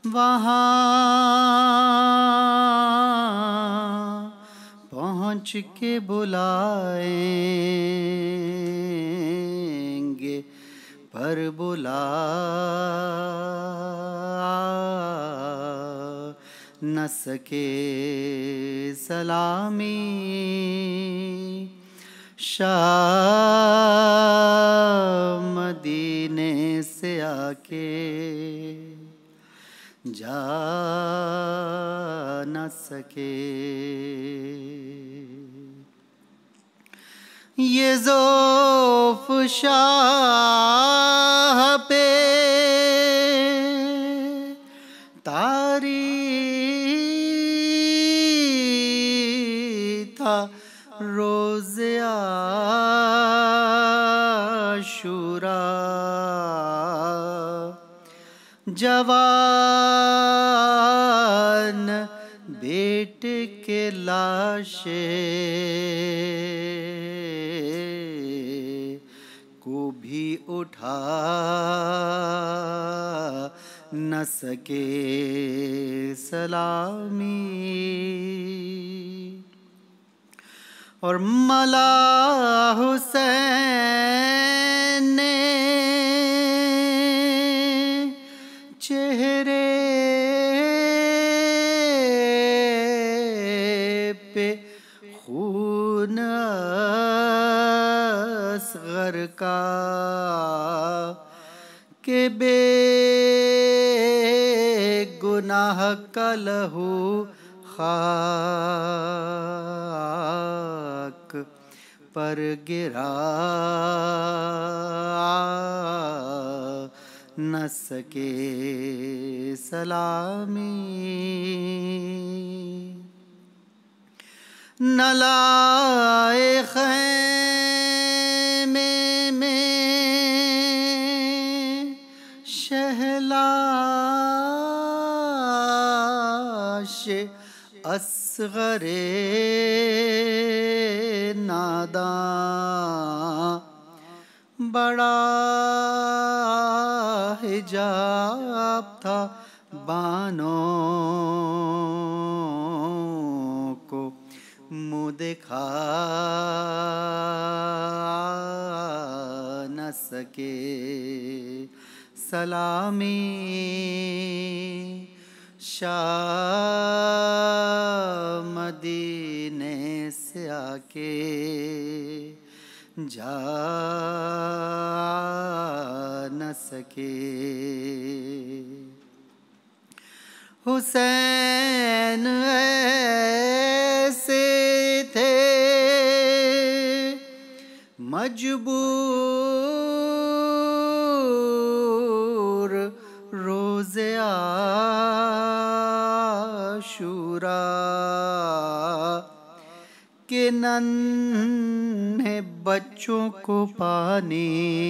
वहाँ पहुँच के बुलाएंगे, पर बुला न सके सलामी। शाह मदीने से आके जा न सके। ये ज़ौफ़ शाह पे तारी था रोज़े आशूरा। जवान बेटे के लाशे को भी उठा न सके सलामी। और मला हुसैन ने चेहरे पे खून असग़र का के बेगुनाह का लहू खाक पर गिरा न सके सलामी। न लाए ख़ैमे में शहलाश असग़रे नादां। बड़ा हिजाब था बानों को मुँह दिखा न सके सलामी। शाह मदीने से आके जा न सके। हुसैन ऐसे थे मजबूर रोज़े आशूरा के नन्हे बच्चों को पानी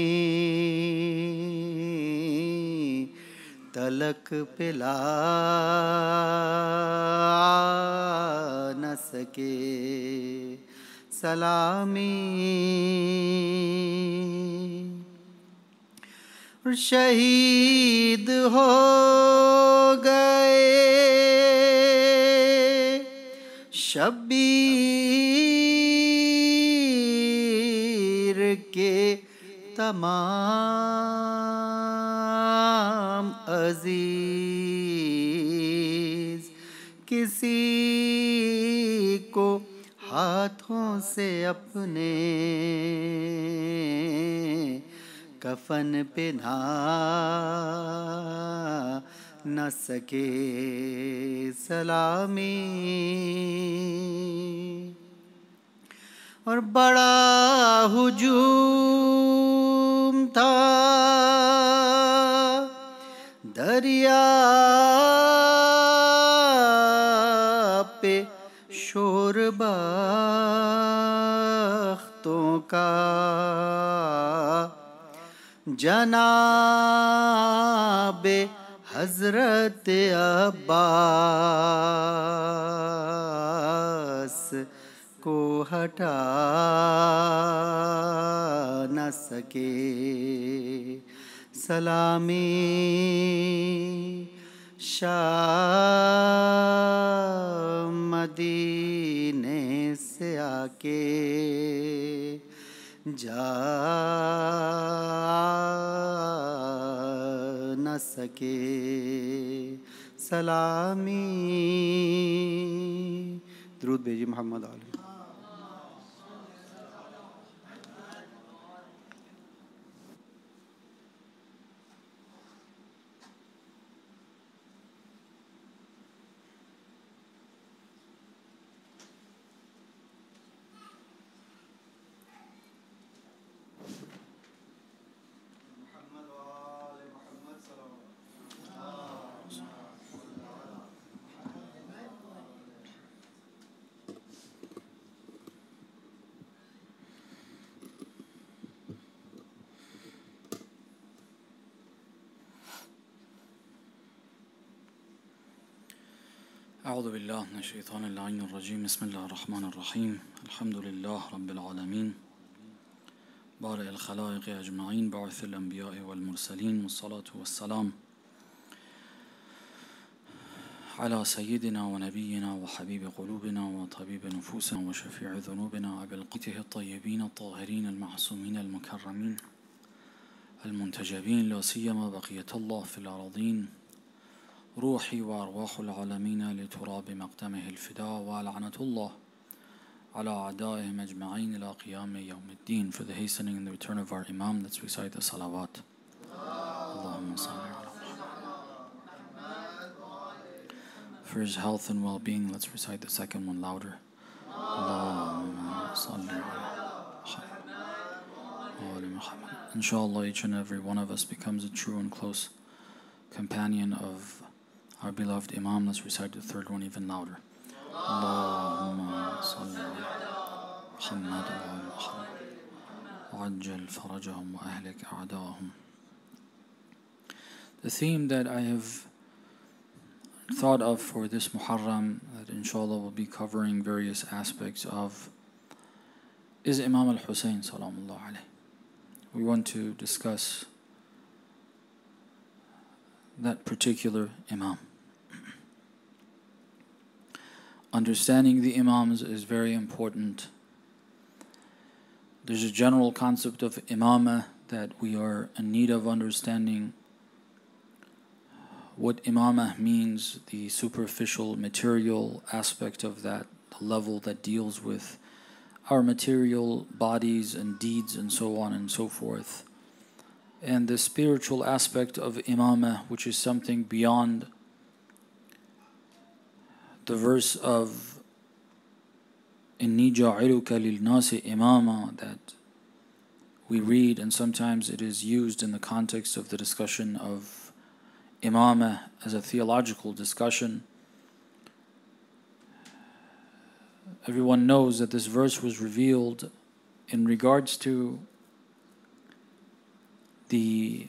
तलक पिला न सके सलामी। शहीद हो गए शब्बीर के तमाम अजीज। किसी को हाथों से अपने कफन पहना न सके सलामी। और बड़ा हुजूम था दरिया पे शोरबख्तों का। जनाबे हज़रत अब्बास को हटा न सके सलामी। शाह मदीने से आके जा न सके सलामी। दुरूद भेजिए मोहम्मद आले। أعوذ بالله من الشيطان اللعين الرجيم. بسم الله الرحمن الرحيم. الحمد لله رب العالمين بارئ الخلائق أجمعين باعث الأنبياء والمرسلين، والصلاة والسلام على سيدنا ونبينا وحبيب قلوبنا وطبيب نفوسنا وشفيع ذنوبنا أبي القيته الطيبين الطاهرين المعصومين المكرمين المنتجبين، لا سيما بقية الله في الأراضين، روحي وأرواح العالمين لتراب مقدمه الفداء، ولعنة الله على أعدائهم أجمعين إلى قيام يوم الدين. For the hastening and the return of our Imam, let's recite the salawat. Allahumma salli ala Muhammad. For his health and well-being, let's recite the second one louder. Allahumma salli ala Muhammad. Inshallah, each and every one of us becomes a true and close companion of our beloved Imam. Let's recite the third one even louder. Allahumma salli ala Muhammad wa ajjal farajahum wa ahlik a'da'ahum. The theme that I have thought of for this Muharram, that inshallah will be covering various aspects of, is Imam al-Hussein salamullah alayh. We want to discuss that particular Imam. Understanding the Imams is very important. There's a general concept of Imamah that we are in need of understanding. What Imamah means, the superficial material aspect of that, the level that deals with our material bodies and deeds and so on and so forth. And the spiritual aspect of Imamah, which is something beyond the verse of إِنِّي جَاعِلُكَ لِلنَّاسِ إِمَامًا that we read, and sometimes it is used in the context of the discussion of Imamah as a theological discussion. Everyone knows that this verse was revealed in regards to the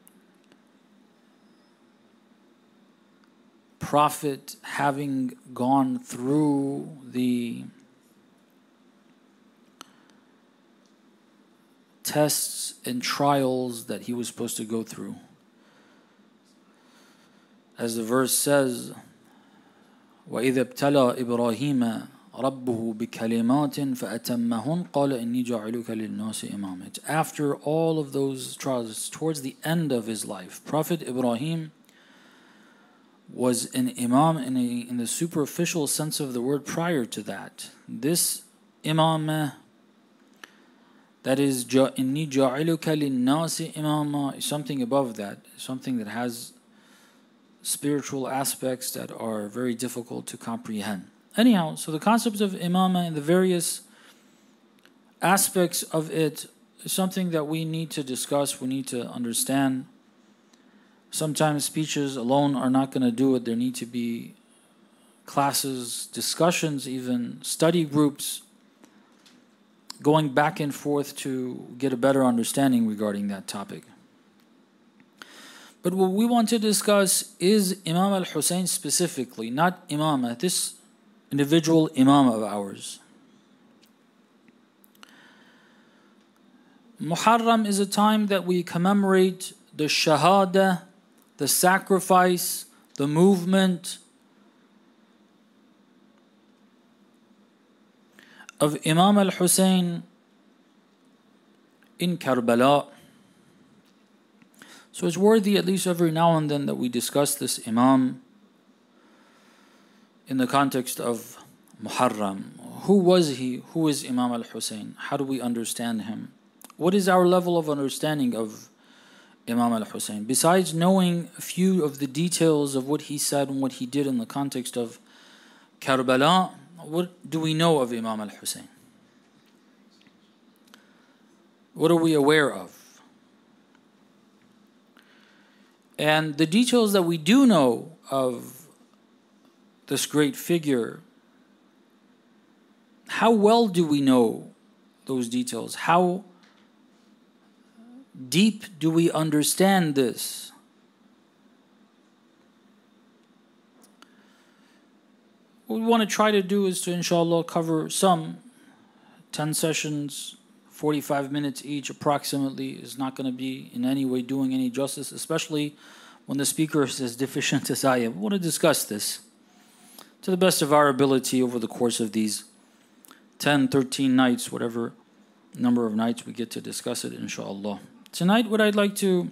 Prophet having gone through the tests and trials that he was supposed to go through. As the verse says, وَإِذَا ابْتَلَى إِبْرَاهِيمَ رَبُّهُ بِكَلِمَاتٍ فَأَتَمَّهُنْ قَالَ إِنِّي جَاعِلُكَ لِلنَّاسِ إِمَامًا. After all of those trials, towards the end of his life, Prophet Ibrahim was an Imam in the superficial sense of the word. Prior to that, this Imamah, that is إِنِّي جَاعِلُكَ لِلنَّاسِ إِمَامًا, is something above that, something that has spiritual aspects that are very difficult to comprehend. Anyhow, so the concept of Imamah and the various aspects of it is something that we need to discuss, we need to understand. Sometimes speeches alone are not going to do it. There need to be classes, discussions, even study groups, going back and forth to get a better understanding regarding that topic. But what we want to discuss is Imam al-Hussein specifically, not Imamah, this individual Imam of ours. Muharram is a time that we commemorate the Shahada, the sacrifice, the movement of Imam al-Hussein in Karbala. So it's worthy at least every now and then that we discuss this Imam in the context of Muharram. Who was he? Who is Imam al-Hussein? How do we understand him? What is our level of understanding of Imam al-Hussein? Besides knowing a few of the details of what he said and what he did in the context of Karbala, what do we know of Imam al-Hussein? What are we aware of? And the details that we do know of this great figure, how well do we know those details? How deep do we understand this? What we want to try to do is to, inshallah, cover some 10 sessions, 45 minutes each approximately. Is not going to be in any way doing any justice, especially when the speaker is as deficient as I am. We want to discuss this to the best of our ability over the course of these 10, 13 nights, whatever number of nights we get to discuss it, inshallah. Tonight, what I'd like to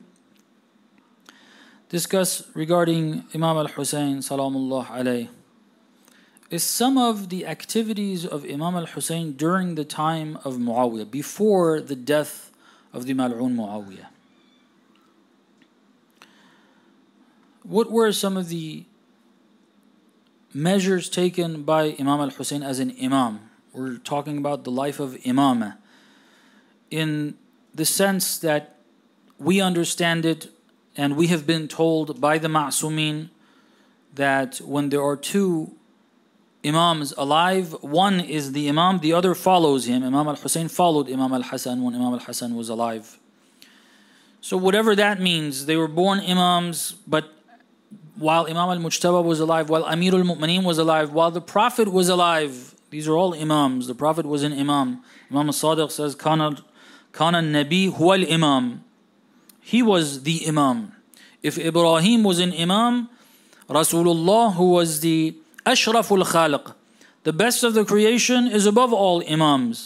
discuss regarding Imam al-Hussein, salamullah alayh, is some of the activities of Imam al-Hussein during the time of Muawiyah, before the death of the Mal'un Muawiyah. What were some of the measures taken by Imam al-Hussein as an Imam? We're talking about the life of Imamah in the sense that we understand it, and we have been told by the Ma'sumin that when there are two Imams alive, one is the Imam, the other follows him. Imam al-Hussein followed Imam al-Hasan when Imam al-Hasan was alive. So whatever that means, they were born Imams, but while Imam al-Mujtaba was alive, while Amir al-Mu'mineen was alive, while the Prophet was alive, these are all Imams. The Prophet was an Imam. Imam al-Sadiq says, Kana al-Nabi huwa al-Imam. He was the Imam. If Ibrahim was an Imam, Rasulullah, who was the Ashraful Khaliq, the best of the creation, is above all Imams.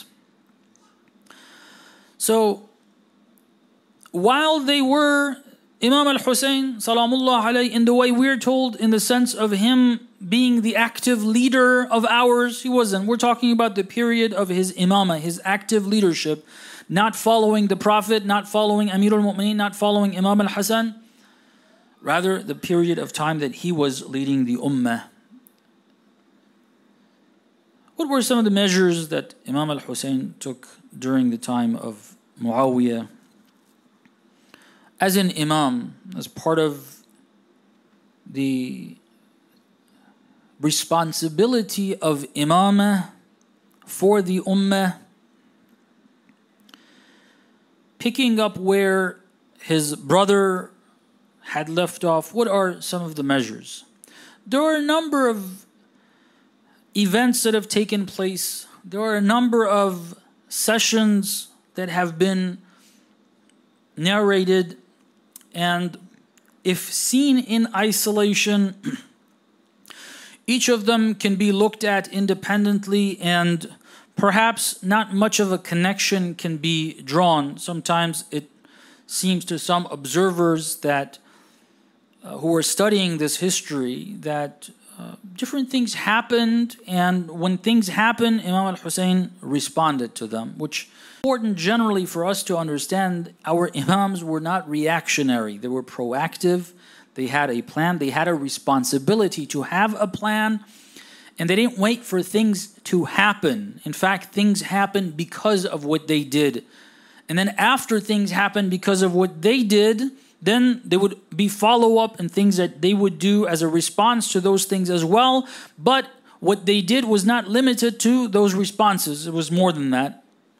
So, while they were Imam al-Hussein, salamullah alayhi, in the way we're told, in the sense of him being the active leader of ours, he wasn't. We're talking about the period of his imamah, his active leadership, not following the Prophet, not following Amir al-Mu'mineen, not following Imam al-Hasan. Rather, the period of time that he was leading the ummah. What were some of the measures that Imam al-Hussein took during the time of Muawiyah? As an Imam, as part of the responsibility of Imamah for the Ummah, picking up where his brother had left off, what are some of the measures? There are a number of events that have taken place. There are a number of sessions that have been narrated, and if seen in isolation, each of them can be looked at independently, and perhaps not much of a connection can be drawn. Sometimes it seems to some observers that who are studying this history that different things happened, and when things happen, Imam al-Hussein responded to them, which important generally for us to understand. Our Imams were not reactionary. They were proactive. They had a plan. They had a responsibility to have a plan, and they didn't wait for things to happen. In fact, things happened because of what they did. And then after things happened because of what they did, then there would be follow-up and things that they would do as a response to those things as well. But what they did was not limited to those responses. It was more than that.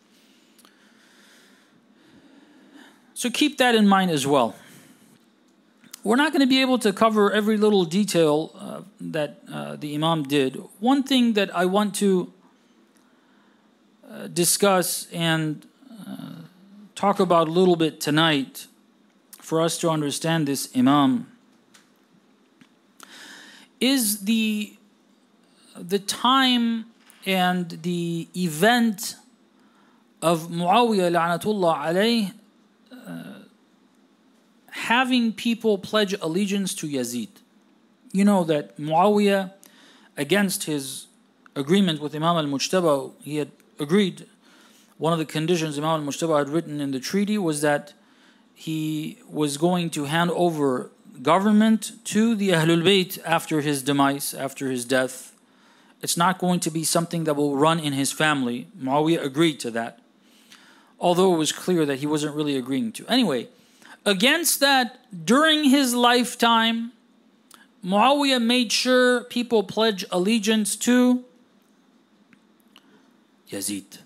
So keep that in mind as well. We're not going to be able to cover every little detail that the Imam did. One thing that I want to discuss and talk about a little bit tonight for us to understand this Imam is the time and the event of Muawiyah la'natullah alayh having people pledge allegiance to Yazid. You know that Muawiyah, against his agreement with Imam al-Mujtaba, he had agreed, one of the conditions Imam al-Mujtaba had written in the treaty was that he was going to hand over government to the Ahlul Bayt after his demise, after his death. It's not going to be something that will run in his family. Muawiyah agreed to that, although it was clear that he wasn't really agreeing to. Anyway, against that, during his lifetime, Muawiyah made sure people pledge allegiance to Yazid.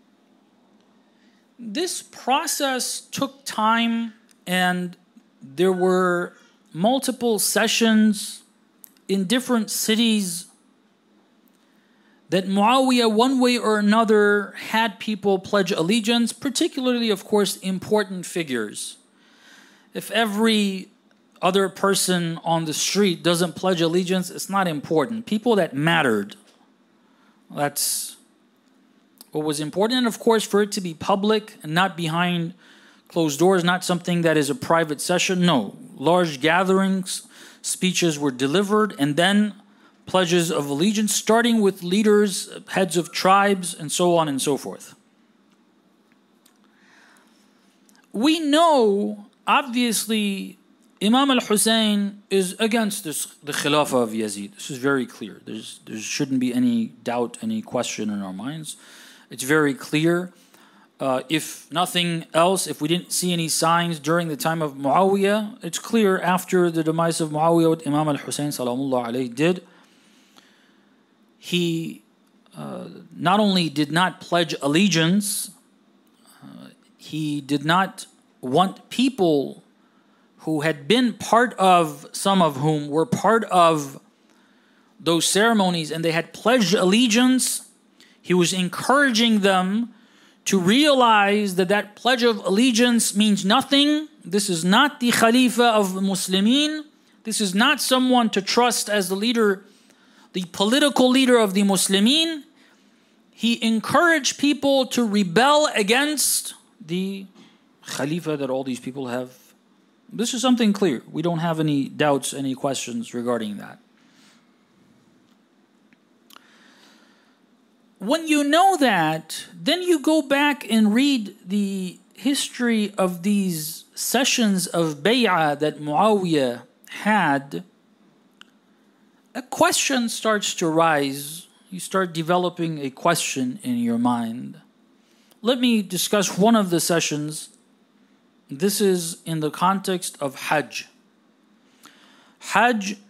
This process took time, and there were multiple sessions in different cities that Muawiyah, one way or another, had people pledge allegiance, particularly, of course, important figures. If every other person on the street doesn't pledge allegiance, it's not important. People that mattered, that's what was important. And of course, for it to be public and not behind closed doors, not something that is a private session. No, large gatherings, speeches were delivered, and then pledges of allegiance, starting with leaders, heads of tribes, and so on and so forth. We know, obviously, Imam al-Hussein is against the Khilafah of Yazid. This is very clear. There shouldn't be any doubt, any question in our minds. It's very clear. If nothing else, if we didn't see any signs during the time of Muawiyah, it's clear after the demise of Muawiyah, what Imam al-Hussein salamullah alayhi did. He not only did not pledge allegiance, he did not want people who had been part of, some of whom were part of those ceremonies and they had pledged allegiance, he was encouraging them to realize that that pledge of allegiance means nothing. This is not the Khalifa of the Muslimin. This is not someone to trust as the leader, the political leader of the Muslimin. He encouraged people to rebel against the Khalifa that all these people have. This is something clear. We don't have any doubts, any questions regarding that. When you know that, then you go back and read the history of these sessions of bay'ah that Muawiyah had. A question starts to rise. You start developing a question in your mind. Let me discuss one of the sessions. This is in the context of Hajj. Hajj,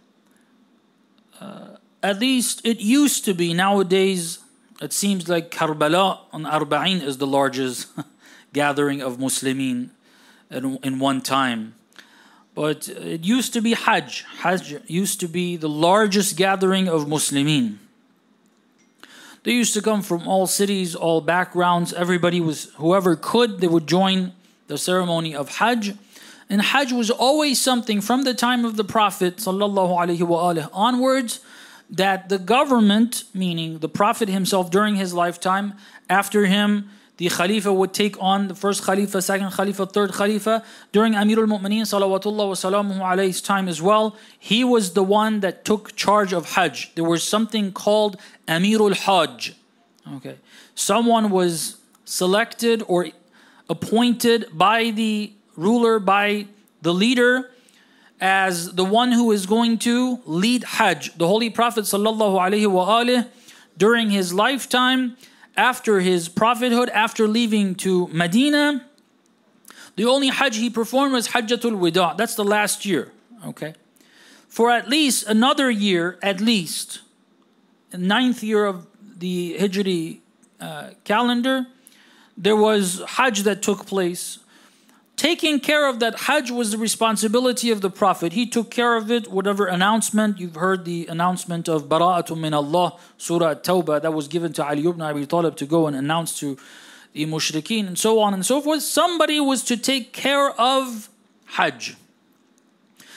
at least it used to be. Nowadays, it seems like Karbala on Arba'in is the largest gathering of Muslimin in one time. But it used to be Hajj. Hajj used to be the largest gathering of Muslimin. They used to come from all cities, all backgrounds. Everybody was, whoever could, they would join the ceremony of Hajj. And Hajj was always something from the time of the Prophet ﷺ onwards that the government, meaning the Prophet himself during his lifetime, after him, the Khalifa would take on the first Khalifa, second Khalifa, third Khalifa. During Amirul Mu'mineen salawatullah wa salamuhu alayhi's time as well, he was the one that took charge of Hajj. There was something called Amirul Hajj. Okay, someone was selected or appointed by the ruler, by the leader, as the one who is going to lead Hajj. The Holy Prophet sallallahu alaihi wa during his lifetime, after his prophethood, after leaving to Medina, the only Hajj he performed was Hajjatul Wida. That's the last year. Okay, for at least another year, at least the 9th year of the Hijri calendar, there was Hajj that took place. Taking care of that Hajj was the responsibility of the Prophet. He took care of it. Whatever announcement, you've heard the announcement of Bara'atun min Allah, Surah At-Tawbah, that was given to Ali ibn Abi Talib to go and announce to the mushrikeen and so on and so forth. Somebody was to take care of Hajj.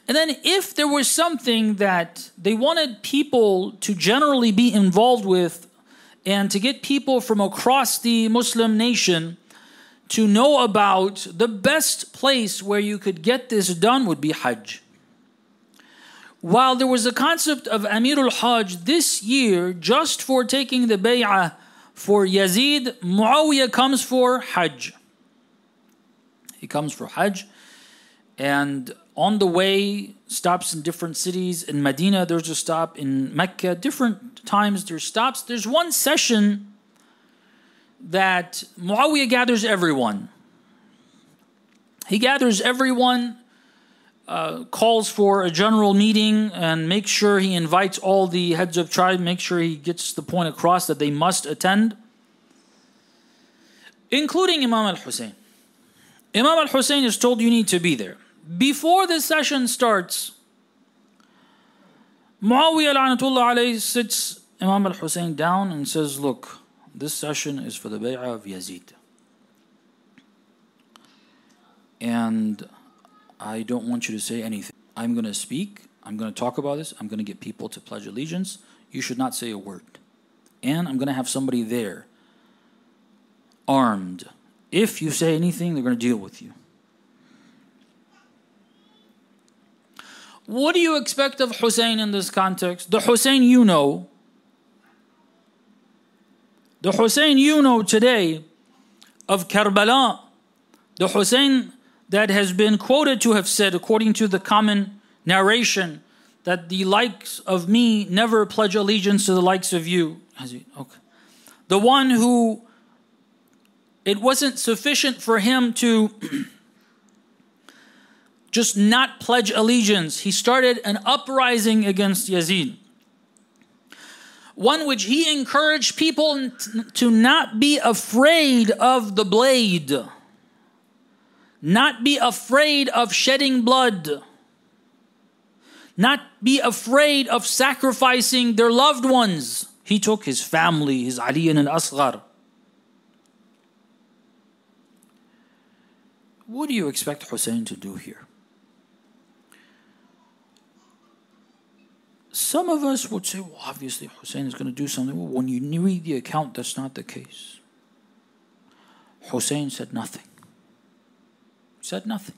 And then if there was something that they wanted people to generally be involved with and to get people from across the Muslim nation to know about, the best place where you could get this done would be Hajj. While there was a concept of Amirul Hajj this year, just for taking the bay'ah for Yazid, Muawiyah comes for Hajj. He comes for Hajj, and on the way, stops in different cities. In Medina, there's a stop. In Mecca, different times there's stops. There's one session that Muawiyah gathers everyone. He gathers everyone, calls for a general meeting, and makes sure he invites all the heads of tribe, make sure he gets the point across that they must attend, including Imam al-Hussein. Imam al-Hussein is told you need to be there. Before the session starts, Muawiyah la'natullah alayhi sits Imam al-Hussein down and says, look, this session is for the bay'ah of Yazid. And I don't want you to say anything. I'm going to speak. I'm going to talk about this. I'm going to get people to pledge allegiance. You should not say a word. And I'm going to have somebody there, armed. If you say anything, they're going to deal with you. What do you expect of Hussein in this context? The Hussein you know. The Hussein you know today of Karbala. The Hussein that has been quoted to have said, according to the common narration, that the likes of me never pledge allegiance to the likes of you. Okay. The one who it wasn't sufficient for him to just not pledge allegiance. He started an uprising against Yazid. One which he encouraged people to not be afraid of the blade. Not be afraid of shedding blood. Not be afraid of sacrificing their loved ones. He took his family, his Ali and al-Asghar. What do you expect Hussein to do here? Some of us would say, well, obviously Hussein is going to do something. Well, when you read the account, that's not the case. Hussein said nothing. He said nothing.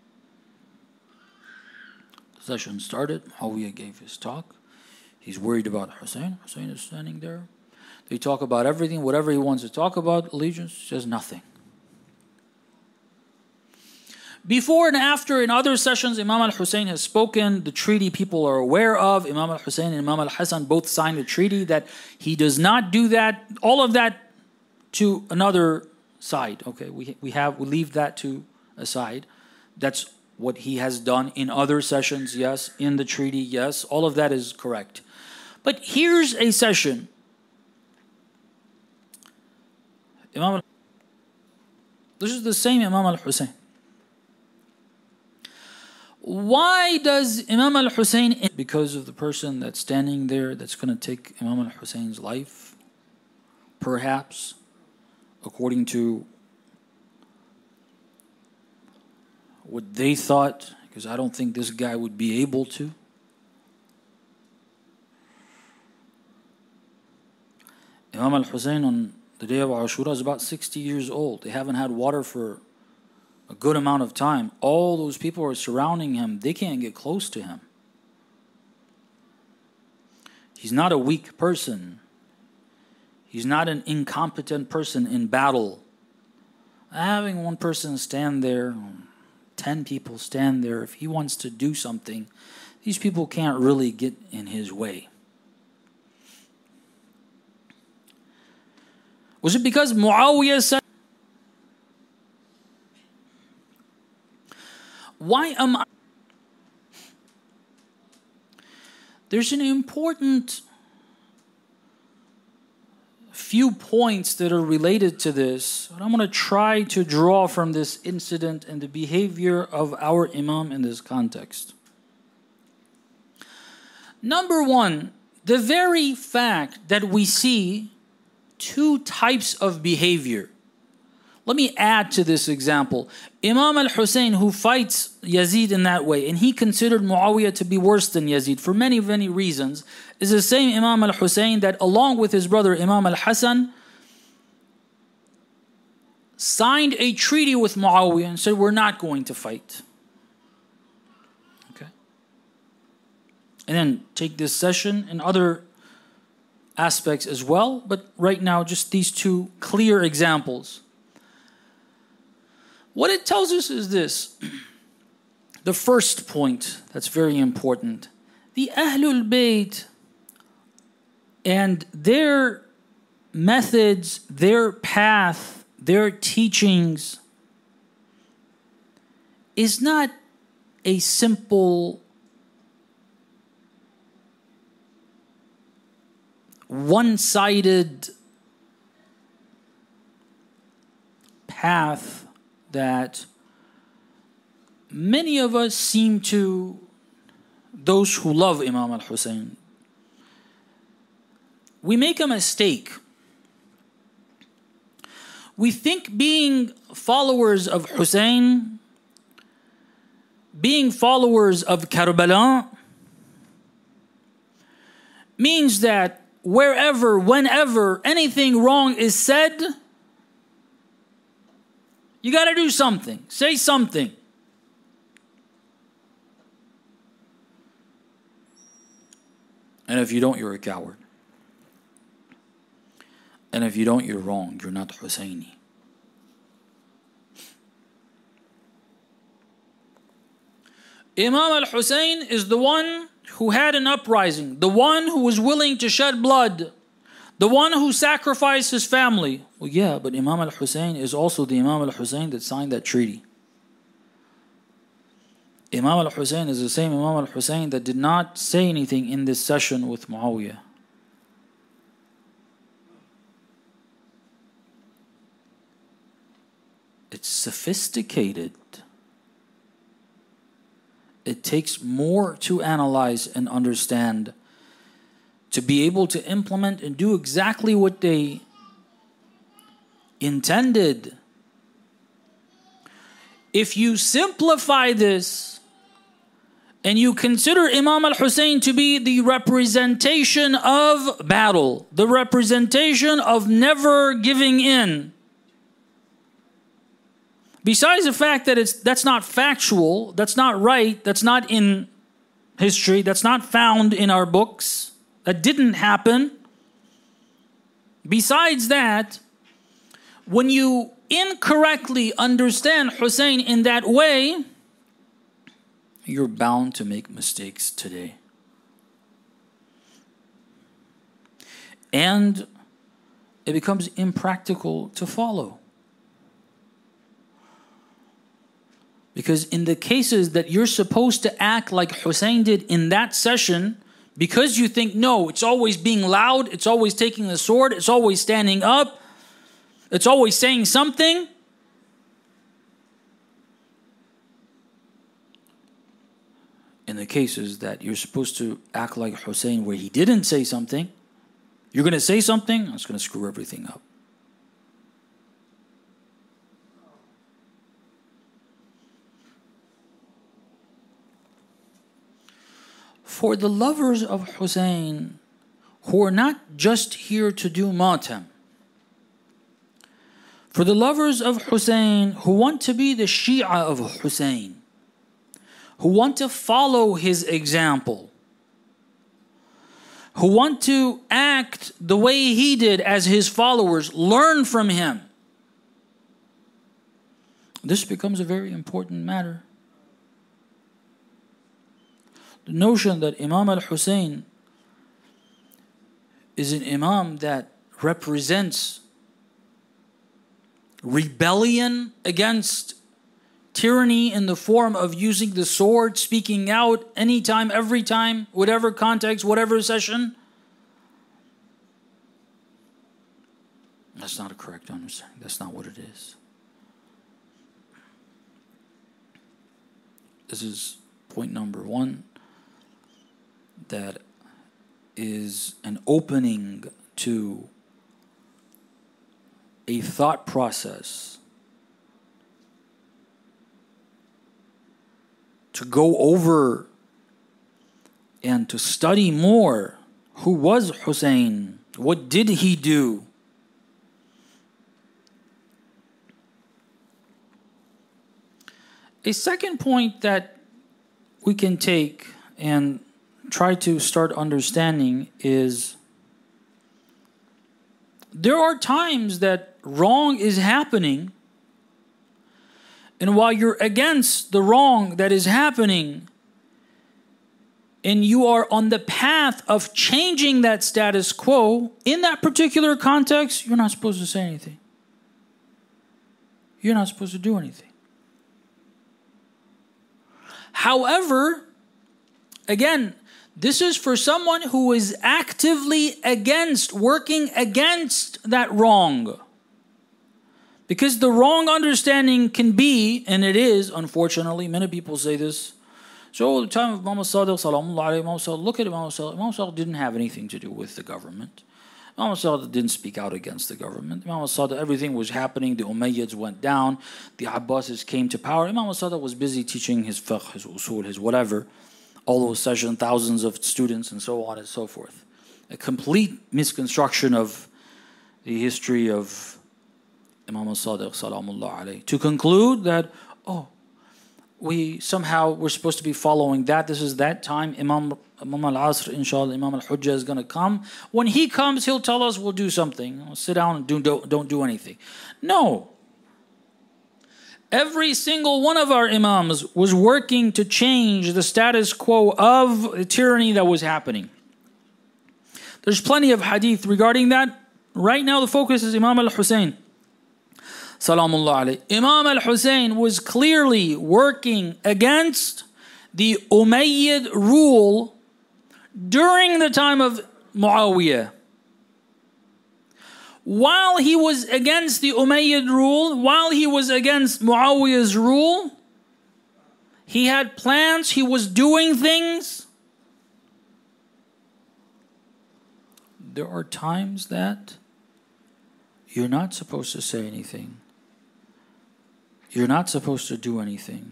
The session started. Muawiyah gave his talk. He's worried about Hussein. Hussein is standing there. They talk about everything, whatever he wants to talk about, allegiance, says nothing. Before and after, in other sessions, Imam al-Hussein has spoken. The treaty people are aware of. Imam al-Hussein and Imam al-Hassan both signed a treaty that he does not do that. All of that to another side. Okay, we leave that to aside. That's what he has done in other sessions, yes. In the treaty, yes. All of that is correct. But here's a session. This is the same Imam al-Hussein. Why does Imam al-Hussein, because of the person that's standing there that's going to take Imam al-Hussein's life, perhaps, according to what they thought, because I don't think this guy would be able to. Imam al-Hussein on the day of Ashura is about 60 years old. They haven't had water for a good amount of time. All those people are surrounding him. They can't get close to him. He's not a weak person. He's not an incompetent person in battle. Having one person stand there, 10 people stand there, if he wants to do something, these people can't really get in his way. Was it because Muawiyah said, why am I? There's an important few points that are related to this. And I'm going to try to draw from this incident and the behavior of our Imam in this context. Number one, the very fact that we see two types of behavior. Let me add to this example. Imam al-Hussein, who fights Yazid in that way, and he considered Muawiyah to be worse than Yazid for many, many reasons, is the same Imam al-Hussein that, along with his brother Imam al-Hassan, signed a treaty with Muawiyah and said, we're not going to fight. Okay. And then take this session and other aspects as well, but right now just these two clear examples. What it tells us is this. The first point that's very important. The Ahlul Bayt and their methods, their path, their teachings is not a simple one-sided path that many of us seem to, those who love Imam al-Hussein, we make a mistake. We think being followers of Hussein, being followers of Karbala, means that wherever, whenever anything wrong is said, you got to do something. Say something. And if you don't, you're a coward. And if you don't, you're wrong. You're not Husseini. Imam al-Hussein is the one who had an uprising, the one who was willing to shed blood, the one who sacrificed his family. Well, yeah, but Imam al-Hussein is also the Imam al-Hussein that signed that treaty. Imam al-Hussein is the same Imam al-Hussein that did not say anything in this session with Muawiyah. It's sophisticated. It takes more to analyze and understand to be able to implement and do exactly what they intended. If you simplify this and you consider Imam al-Hussein to be the representation of battle, the representation of never giving in, besides the fact that that's not factual, that's not right, that's not in history, that's not found in our books, that didn't happen. Besides that, when you incorrectly understand Hussein in that way, you're bound to make mistakes today. And it becomes impractical to follow. Because in the cases that you're supposed to act like Hussein did in that session, because you think, no, it's always being loud, it's always taking the sword, it's always standing up, it's always saying something. In the cases that you're supposed to act like Hussein where he didn't say something, you're going to say something, it's going to screw everything up. For the lovers of Hussein who are not just here to do matam, for the lovers of Hussein who want to be the Shia of Hussein, who want to follow his example, who want to act the way he did as his followers, learn from him, this becomes a very important matter. The notion that Imam al-Hussein is an imam that represents rebellion against tyranny in the form of using the sword, speaking out anytime, every time, whatever context, whatever session, that's not a correct understanding. That's not what it is. This is point number one. That is an opening to a thought process to go over and to study more. Who was Hussein? What did he do? A second point that we can take and try to start understanding is there are times that wrong is happening, and while you're against the wrong that is happening and you are on the path of changing that status quo, in that particular context, you're not supposed to say anything. You're not supposed to do anything. However, again, this is for someone who is actively working against that wrong. Because the wrong understanding can be, and it is, unfortunately, many people say this. So at the time of Imam Sadiq, look at Imam Sadiq. Imam Sadiq didn't have anything to do with the government. Imam Sadiq didn't speak out against the government. Imam Sadiq, everything was happening. The Umayyads went down. The Abbasids came to power. Imam Sadiq was busy teaching his fiqh, his usul, his whatever. All those sessions, thousands of students and so on and so forth. A complete misconstruction of the history of Imam Sadiq salamullah alayhi. To conclude that, we're supposed to be following that. This is that time. Imam al-Asr, inshallah, Imam al-Hujjah is going to come. When he comes, he'll tell us we'll do something. We'll sit down and don't do anything. No. Every single one of our imams was working to change the status quo of the tyranny that was happening. There's plenty of hadith regarding that. Right now the focus is Imam al-Hussein. Salamullah alayhi. Imam al-Hussein was clearly working against the Umayyad rule during the time of Muawiyah. While he was against the Umayyad rule, while he was against Muawiyah's rule, he had plans, he was doing things. There are times that you're not supposed to say anything. You're not supposed to do anything.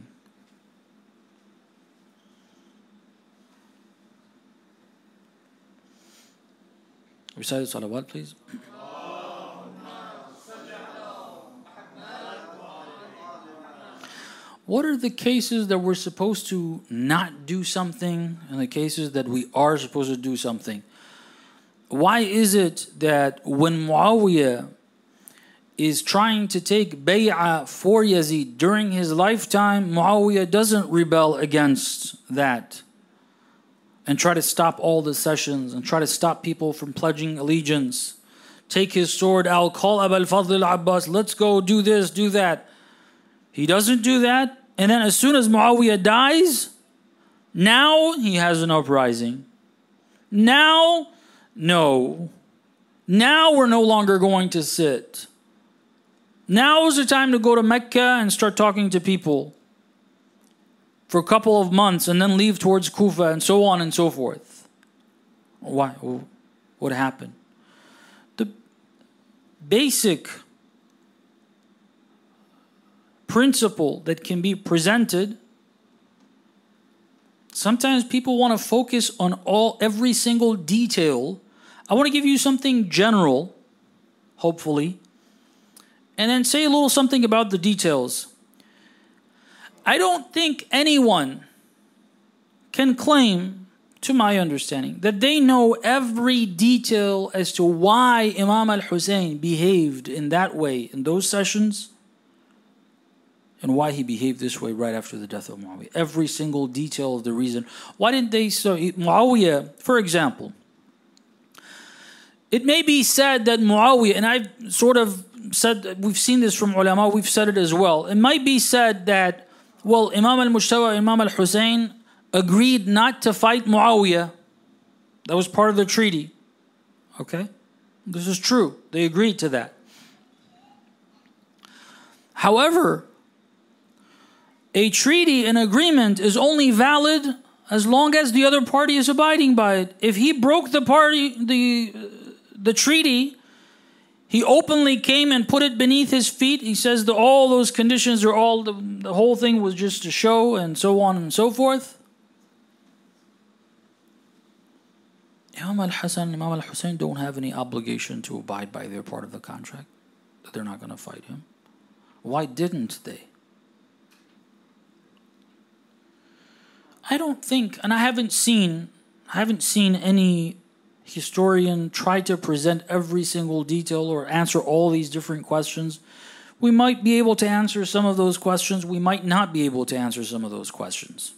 Recite the salawat, please. What are the cases that we're supposed to not do something and the cases that we are supposed to do something? Why is it that when Muawiyah is trying to take bay'ah for Yazid during his lifetime, Muawiyah doesn't rebel against that and try to stop all the sessions and try to stop people from pledging allegiance? Take his sword out, call Abu al-Fadl al-Abbas, let's go do this, do that. He doesn't do that. And then as soon as Muawiyah dies, now he has an uprising. Now, no. Now we're no longer going to sit. Now is the time to go to Mecca and start talking to people for a couple of months and then leave towards Kufa and so on and so forth. Why? What happened? The basic principle that can be presented, sometimes people want to focus on every single detail. I want to give you something general, hopefully, and then say a little something about the details. I don't think anyone can claim, to my understanding, that they know every detail as to why Imam al-Hussein behaved in that way in those sessions and why he behaved this way right after the death of Muawiyah. Every single detail of the reason. Why didn't they say, Muawiyah, for example, it may be said that Muawiyah, and I've sort of said, we've seen this from ulama, we've said it as well. It might be said that, well, Imam al-Mujtaba, Imam al-Hussein agreed not to fight Muawiyah. That was part of the treaty. Okay? This is true. They agreed to that. However, a treaty, an agreement, is only valid as long as the other party is abiding by it. If he broke the treaty, He openly came and put it beneath his feet. He says that all those conditions are all, the whole thing was just a show and so on and so forth. Imam al-Hasan and Imam al-Hussein don't have any obligation to abide by their part of the contract, that they're not going to fight him. Why didn't they? I don't think, and I haven't seen any historian try to present every single detail or answer all these different questions. We might be able to answer some of those questions. We might not be able to answer some of those questions.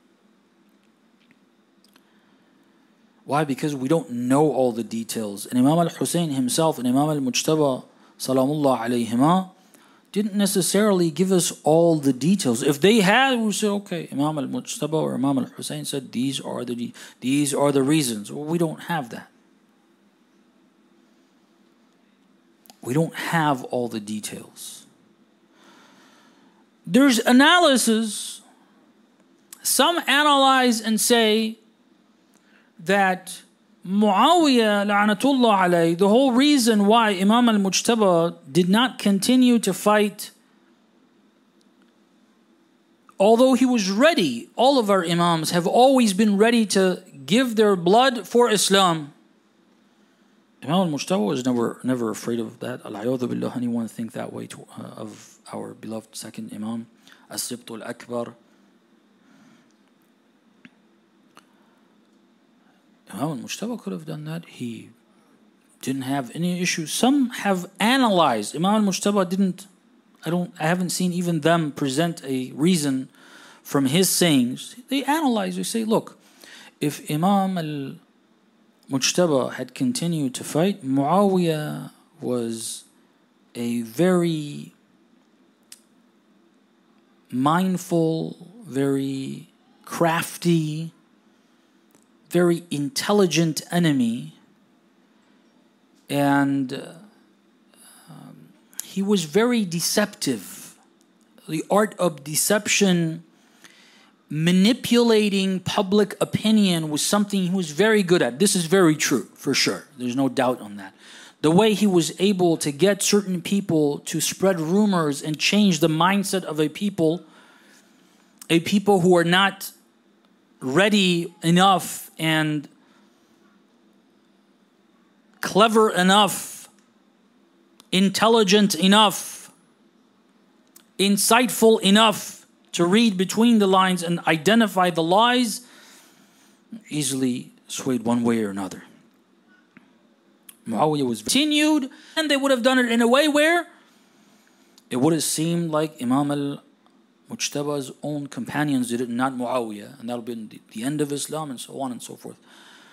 Why? Because we don't know all the details. And Imam al-Hussein himself and Imam al-Mujtaba, salamullah alayhima, didn't necessarily give us all the details. If they had, we would say, okay, Imam al-Mujtaba or Imam al-Hussein said these are the reasons. Well, we don't have that. We don't have all the details. There's analysis. Some analyze and say that Muawiyah, la'anatullah alayh, the whole reason why Imam al-Mujtaba did not continue to fight, although he was ready, all of our Imams have always been ready to give their blood for Islam. Imam al-Mujtaba was never afraid of that. Al-A'udhu billah, anyone think that way of our beloved second Imam, As-Sibt al-Akbar. Imam al-Mujtaba could have done that. He didn't have any issues. Some have analyzed. Imam al-Mujtaba didn't. I haven't seen even them present a reason from his sayings. They analyze. They say, look, if Imam al-Mujtaba had continued to fight, Muawiyah was a very mindful, very crafty, very intelligent enemy, and he was very deceptive. The art of deception, manipulating public opinion, was something he was very good at. This is very true, for sure. There's no doubt on that. The way he was able to get certain people to spread rumors and change the mindset of a people who are not ready enough and clever enough, intelligent enough, insightful enough to read between the lines and identify the lies, easily swayed one way or another. Muawiyah was continued, and they would have done it in a way where it would have seemed like Imam al-Mujtaba's own companions did it, not Muawiyah, and that would have been the end of Islam, and so on and so forth.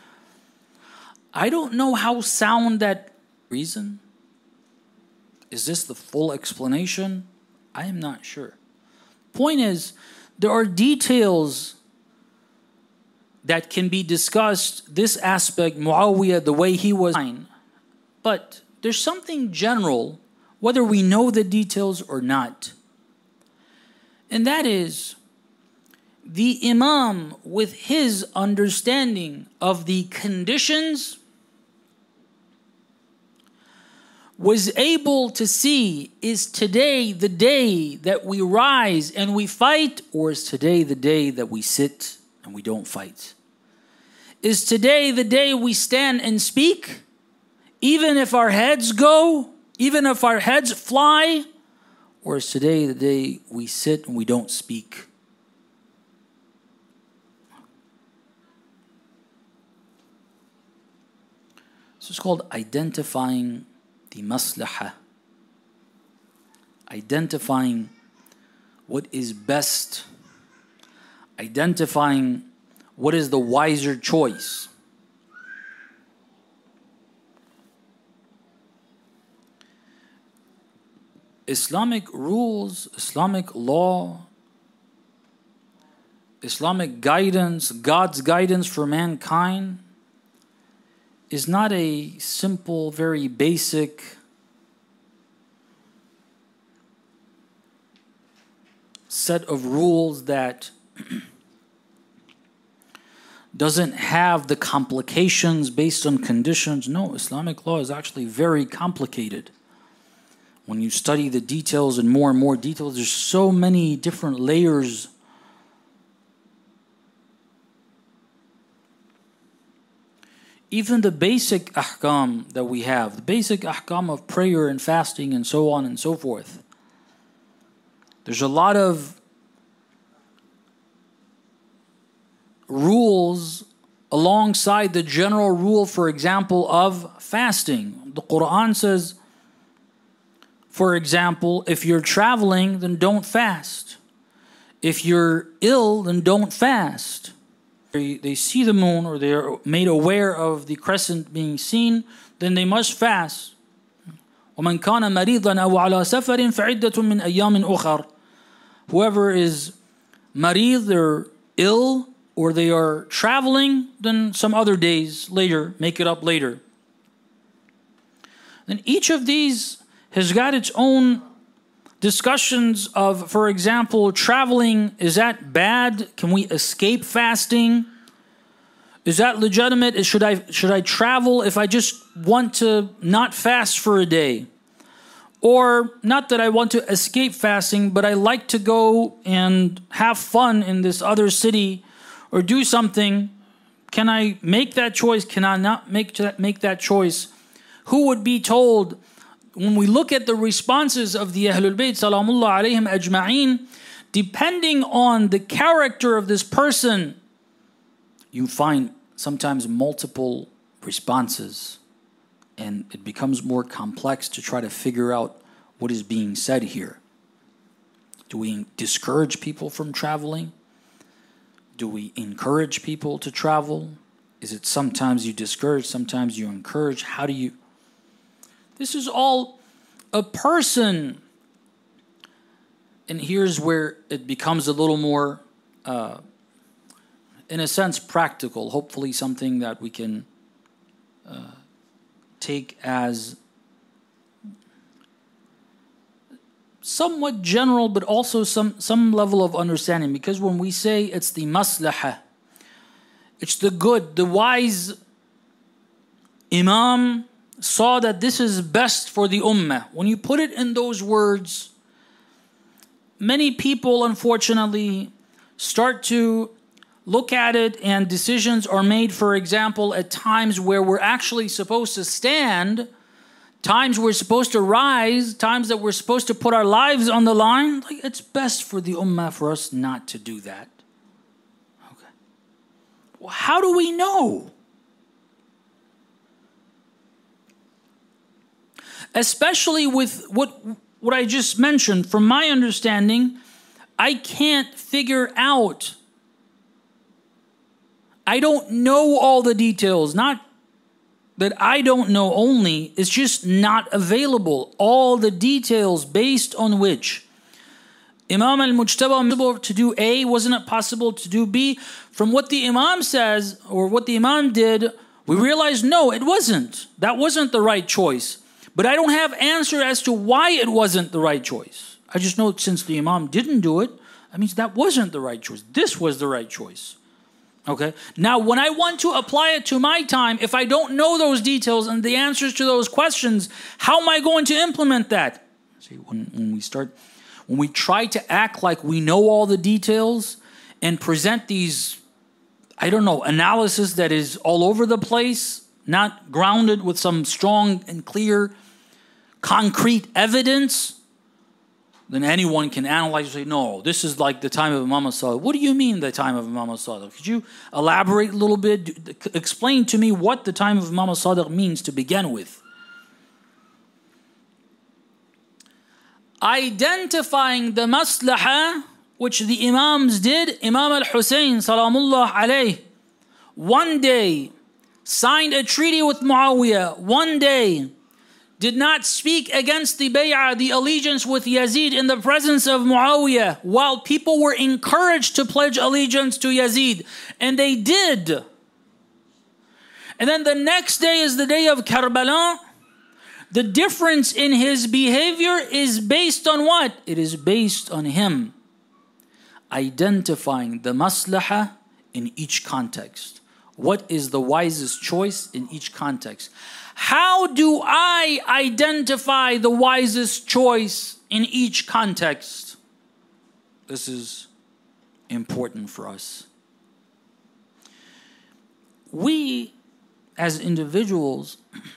I don't know how sound that reason. Is this the full explanation? I am not sure. Point is, there are details that can be discussed. This aspect, Muawiyah, the way he was, but there's something general, whether we know the details or not. And that is, the Imam, with his understanding of the conditions, was able to see, is today the day that we rise and we fight, or is today the day that we sit and we don't fight? Is today the day we stand and speak, even if our heads go, even if our heads fly, or is today the day we sit and we don't speak? So it's called identifying the maslahah, identifying what is best, identifying what is the wiser choice. Islamic rules, Islamic law, Islamic guidance, God's guidance for mankind is not a simple, very basic set of rules that doesn't have the complications based on conditions. No, Islamic law is actually very complicated. When you study the details and more details, there's so many different layers. Even the basic ahkam that we have, the basic ahkam of prayer and fasting and so on and so forth, there's a lot of rules alongside the general rule, for example, of fasting. The Quran says, for example, if you're traveling, then don't fast. If you're ill, then don't fast. They see the moon, or they're made aware of the crescent being seen, then they must fast. وَمَنْ كَانَ مَرِيضًا أَوْ عَلَى سَفَرٍ فَعِدَّةٌ مِّنْ أَيَّامٍ أُخَرٍ. Whoever is marid, they're ill, or they are traveling, then some other days later, make it up later. And each of these has got its own discussions of, for example, traveling. Is that bad? Can we escape fasting? Is that legitimate? Should I travel if I just want to not fast for a day? Or not that I want to escape fasting, but I like to go and have fun in this other city or do something. Can I make that choice? Can I not make that choice? Who would be told? When we look at the responses of the Ahlul Bayt, salamullah alayhim ajma'een, depending on the character of this person, you find sometimes multiple responses, and it becomes more complex to try to figure out what is being said here. Do we discourage people from traveling? Do we encourage people to travel? Is it sometimes you discourage, sometimes you encourage? How do you... This is all a person. And here's where it becomes a little more, in a sense, practical. Hopefully something that we can take as somewhat general, but also some level of understanding. Because when we say it's the maslahah, it's the good, the wise imam saw that this is best for the ummah. When you put it in those words, many people, unfortunately, start to look at it, and decisions are made, for example, at times where we're actually supposed to stand, times we're supposed to rise, times that we're supposed to put our lives on the line. Like, it's best for the ummah for us not to do that. Okay. Well, how do we know? Especially with what I just mentioned. From my understanding, I can't figure out. I don't know all the details. Not that I don't know only, it's just not available. All the details based on which Imam al-Mujtaba to do A, wasn't it possible to do B? From what the Imam says, or what the Imam did, we realize no, it wasn't. That wasn't the right choice. But I don't have answer as to why it wasn't the right choice. I just know since the Imam didn't do it, that means that wasn't the right choice. This was the right choice. Okay? Now, when I want to apply it to my time, if I don't know those details and the answers to those questions, how am I going to implement that? See, when we try to act like we know all the details and present these, analysis that is all over the place, not grounded with some strong and clear, concrete evidence, then anyone can analyze and say, no, this is like the time of Imam as-Sadiq. What do you mean the time of Imam as-Sadiq? Could you elaborate a little bit? Explain to me what the time of Imam as-Sadiq means to begin with. Identifying the maslahah, which the Imams did. Imam al-Hussein, salamullah alayh, one day signed a treaty with Muawiyah. One day did not speak against the bay'ah, the allegiance with Yazid in the presence of Muawiyah, while people were encouraged to pledge allegiance to Yazid. And they did. And then the next day is the day of Karbala. The difference in his behavior is based on what? It is based on him identifying the maslahah in each context. what is the wisest choice in each context. How do I identify the wisest choice in each context? This is important for us. We, as individuals,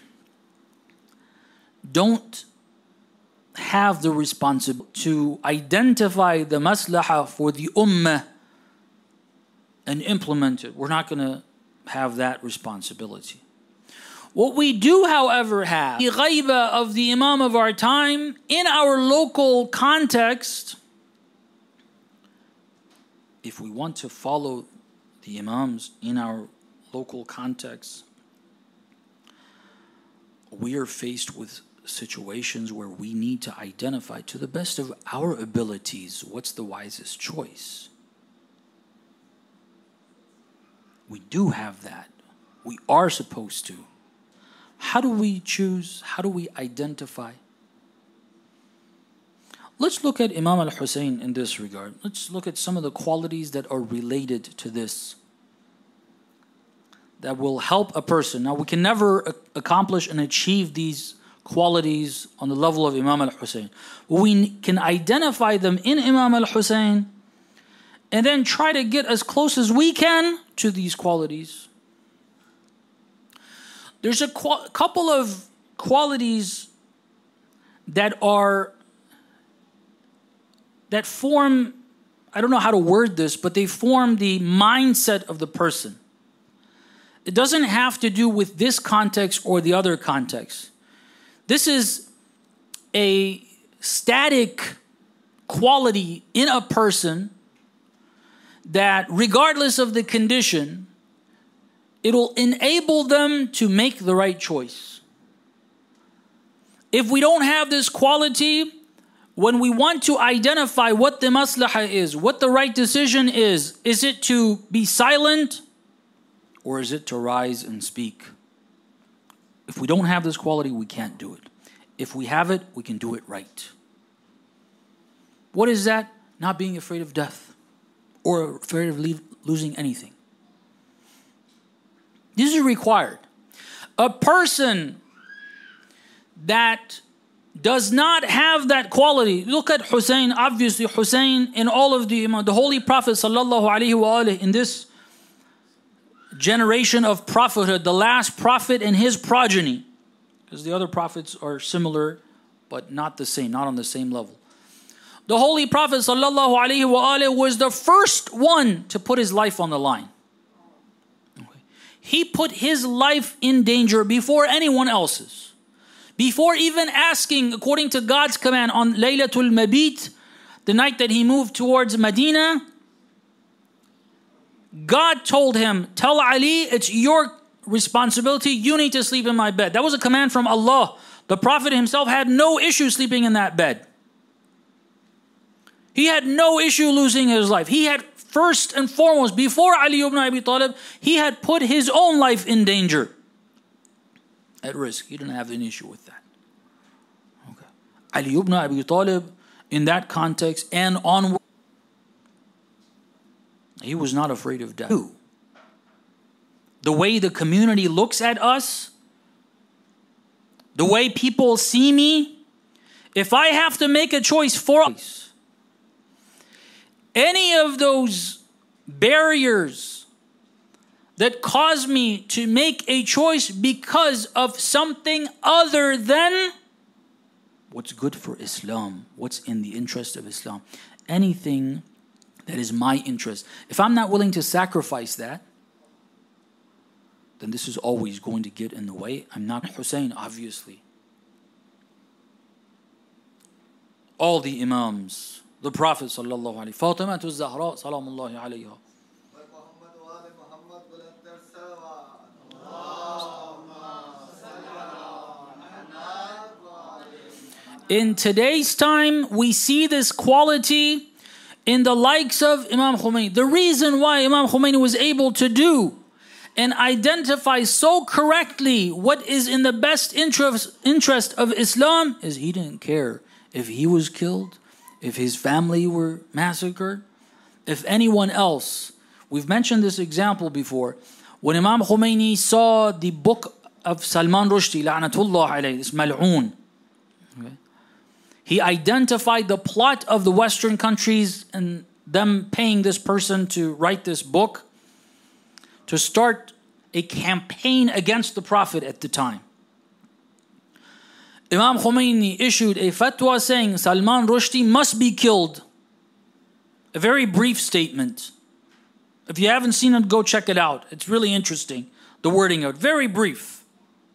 don't have the responsibility to identify the maslahah for the ummah and implement it. We're not going to have that responsibility. What we do, however, have the ghaibah of the imam of our time in our local context. If we want to follow the imams in our local context, we are faced with situations where we need to identify to the best of our abilities what's the wisest choice. We do have that. We are supposed to. How do we choose? How do we identify? Let's look at Imam al-Hussein in this regard. Let's look at some of the qualities that are related to this, that will help a person. Now, we can never accomplish and achieve these qualities on the level of Imam al-Hussein. We can identify them in Imam al-Hussein and then try to get as close as we can to these qualities. There's a couple of qualities that form, I don't know how to word this, but they form the mindset of the person. It doesn't have to do with this context or the other context. This is a static quality in a person that, regardless of the condition, it'll enable them to make the right choice. If we don't have this quality, when we want to identify what the maslahah is, what the right decision is it to be silent or is it to rise and speak? If we don't have this quality, we can't do it. If we have it, we can do it right. What is that? Not being afraid of death or afraid of losing anything. This is required. A person that does not have that quality. Look at Hussein. Obviously, Hussein in all of the Holy Prophet sallallahu alaihi wasallam in this generation of prophethood, the last prophet and his progeny, because the other prophets are similar, but not the same, not on the same level. The Holy Prophet sallallahu alaihi wasallam was the first one to put his life on the line. He put his life in danger before anyone else's. Before even asking, according to God's command, on Laylatul Mabit, the night that he moved towards Medina, God told him, tell Ali, it's your responsibility. You need to sleep in my bed. That was a command from Allah. The Prophet himself had no issue sleeping in that bed. He had no issue losing his life. He had first and foremost, before Ali ibn Abi Talib, he had put his own life in danger, at risk. He didn't have an issue with that. Okay. Ali ibn Abi Talib, in that context and onward, he was not afraid of death. The way the community looks at us, the way people see me, if I have to make a choice for us, any of those barriers that cause me to make a choice because of something other than what's good for Islam, what's in the interest of Islam, anything that is my interest, if I'm not willing to sacrifice that, then this is always going to get in the way. I'm not Hussein, obviously. All the Imams, the Prophet sallallahu alaihi wasallam, Fatima az-Zahra salamullahi alayha. In today's time, we see this quality in the likes of Imam Khomeini. The reason why Imam Khomeini was able to do and identify so correctly what is in the best interest of Islam is he didn't care if he was killed, if his family were massacred, if anyone else. We've mentioned this example before. When Imam Khomeini saw the book of Salman Rushdie, la'natullah alayhi, this mal'oon, okay, he identified the plot of the Western countries and them paying this person to write this book to start a campaign against the Prophet at the time. Imam Khomeini issued a fatwa saying Salman Rushdie must be killed. A very brief statement. If you haven't seen it, go check it out. It's really interesting. The wording of it, very brief.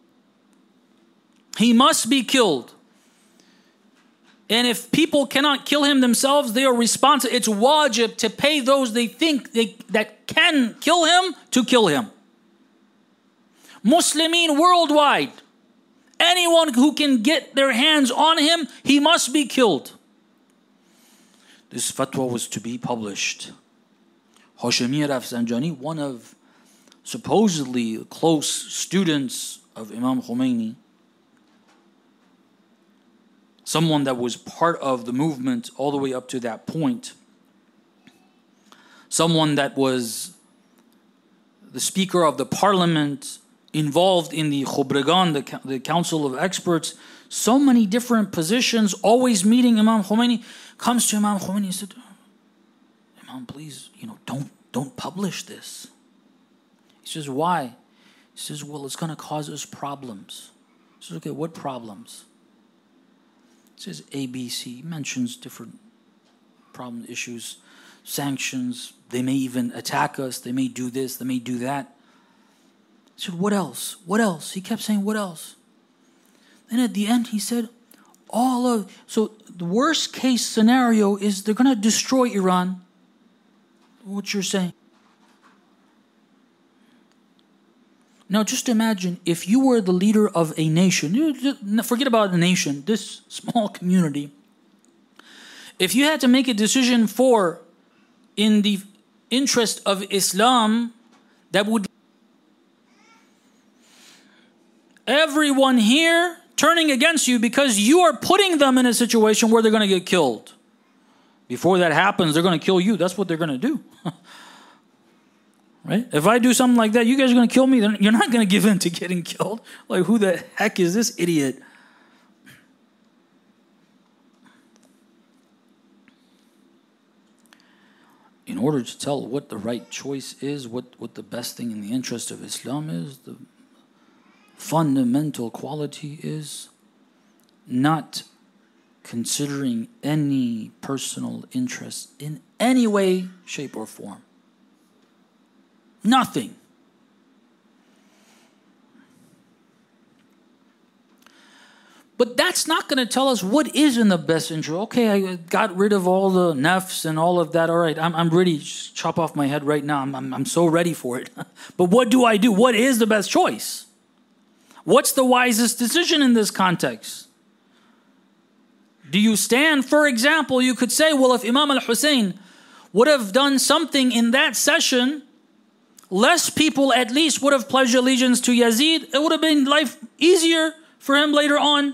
He must be killed. And if people cannot kill him themselves, they are responsible. It's wajib to pay those they think that can kill him to kill him. Muslimin worldwide, anyone who can get their hands on him, he must be killed. This fatwa was to be published. Hashemi Rafsanjani, one of supposedly close students of Imam Khomeini, someone that was part of the movement all the way up to that point, someone that was the Speaker of the Parliament, involved in the Khubregan, the Council of Experts, so many different positions, always meeting Imam Khomeini, comes to Imam Khomeini and said, Imam, please, don't publish this. He says, why? He says, well, it's going to cause us problems. He says, okay, what problems? He says ABC. He mentions different problem issues, sanctions. They may even attack us. They may do this. They may do that. He said, what else? What else? He kept saying, what else? Then at the end he said, so the worst case scenario is they're going to destroy Iran. What you're saying. Now just imagine if you were the leader of a nation, forget about a nation, this small community. If you had to make a decision in the interest of Islam, that would everyone here turning against you because you are putting them in a situation where they're going to get killed. Before that happens, they're going to kill you. That's what they're going to do. Right? If I do something like that, you guys are going to kill me. Then you're not going to give in to getting killed. Like, who the heck is this idiot? In order to tell what the right choice is, what the best thing in the interest of Islam is, the fundamental quality is not considering any personal interest in any way, shape, or form. Nothing. But that's not going to tell us what is in the best interest. Okay, I got rid of all the nafs and all of that. All right, I'm ready. Just chop off my head right now. I'm so ready for it. But what do I do? What is the best choice? What's the wisest decision in this context? Do you stand, for example, you could say, well, if Imam al-Hussein would have done something in that session, less people at least would have pledged allegiance to Yazid. It would have been life easier for him later on.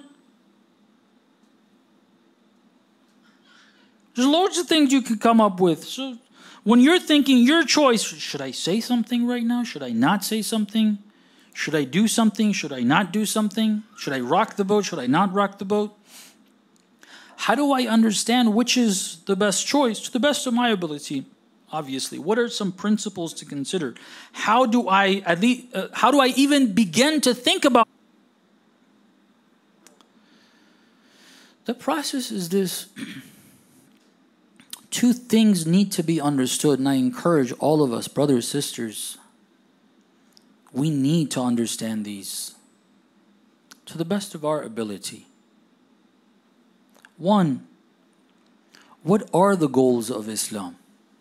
There's loads of things you could come up with. So when you're thinking your choice, should I say something right now? Should I not say something? Should I do something? Should I not do something? Should I rock the boat? Should I not rock the boat? How do I understand which is the best choice to the best of my ability? Obviously, what are some principles to consider? How do I even begin to think about? The process is this. Two things need to be understood, and I encourage all of us, brothers, sisters, we need to understand these to the best of our ability. One, what are the goals of Islam?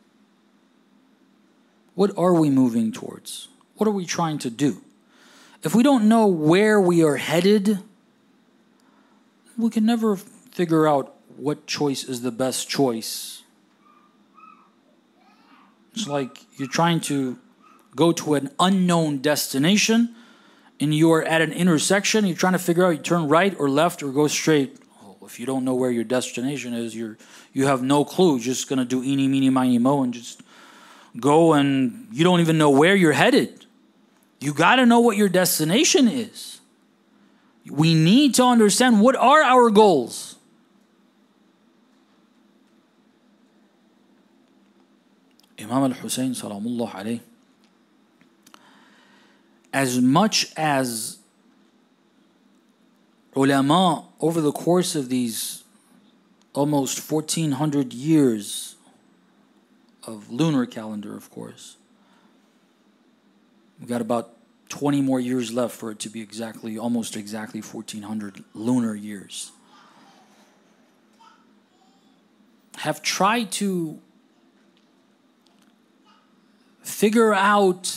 What are we moving towards? What are we trying to do? If we don't know where we are headed, we can never figure out what choice is the best choice. It's like you're trying to go to an unknown destination and you are at an intersection. You're trying to figure out you turn right or left or go straight. Oh, if you don't know where your destination is, you have no clue. You're just going to do eeny, meeny, miny, mo and just go, and you don't even know where you're headed. You got to know what your destination is. We need to understand what are our goals. Imam al-Hussein salamullah alayh, as much as ulama over the course of these almost 1400 years of lunar calendar, of course, we've got about 20 more years left for it to be almost exactly 1400 lunar years, have tried to figure out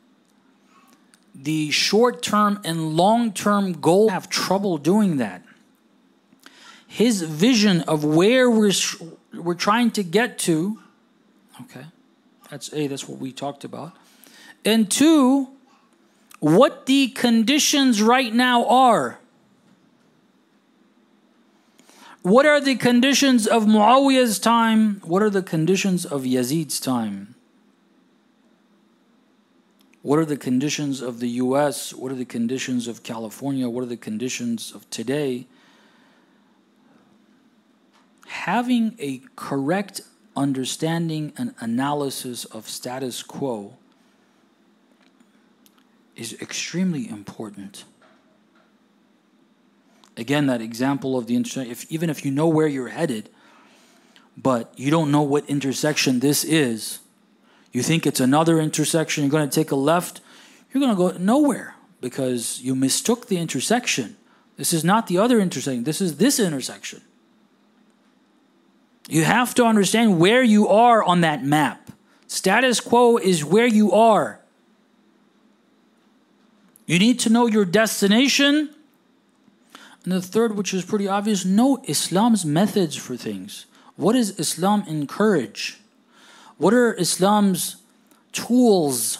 the short-term and long-term goal. Have trouble doing that. His vision of where we're trying to get to, okay, that's what we talked about. And two, what the conditions right now are. What are the conditions of Muawiyah's time? What are the conditions of Yazid's time? What are the conditions of the US? What are the conditions of California? What are the conditions of today? Having a correct understanding and analysis of status quo is extremely important. Again, that example of the intersection, even if you know where you're headed, but you don't know what intersection this is, you think it's another intersection, you're going to take a left, you're going to go nowhere because you mistook the intersection. This is not the other intersection, this is this intersection. You have to understand where you are on that map. Status quo is where you are. You need to know your destination. And the third, which is pretty obvious, know Islam's methods for things. What does Islam encourage? What are Islam's tools?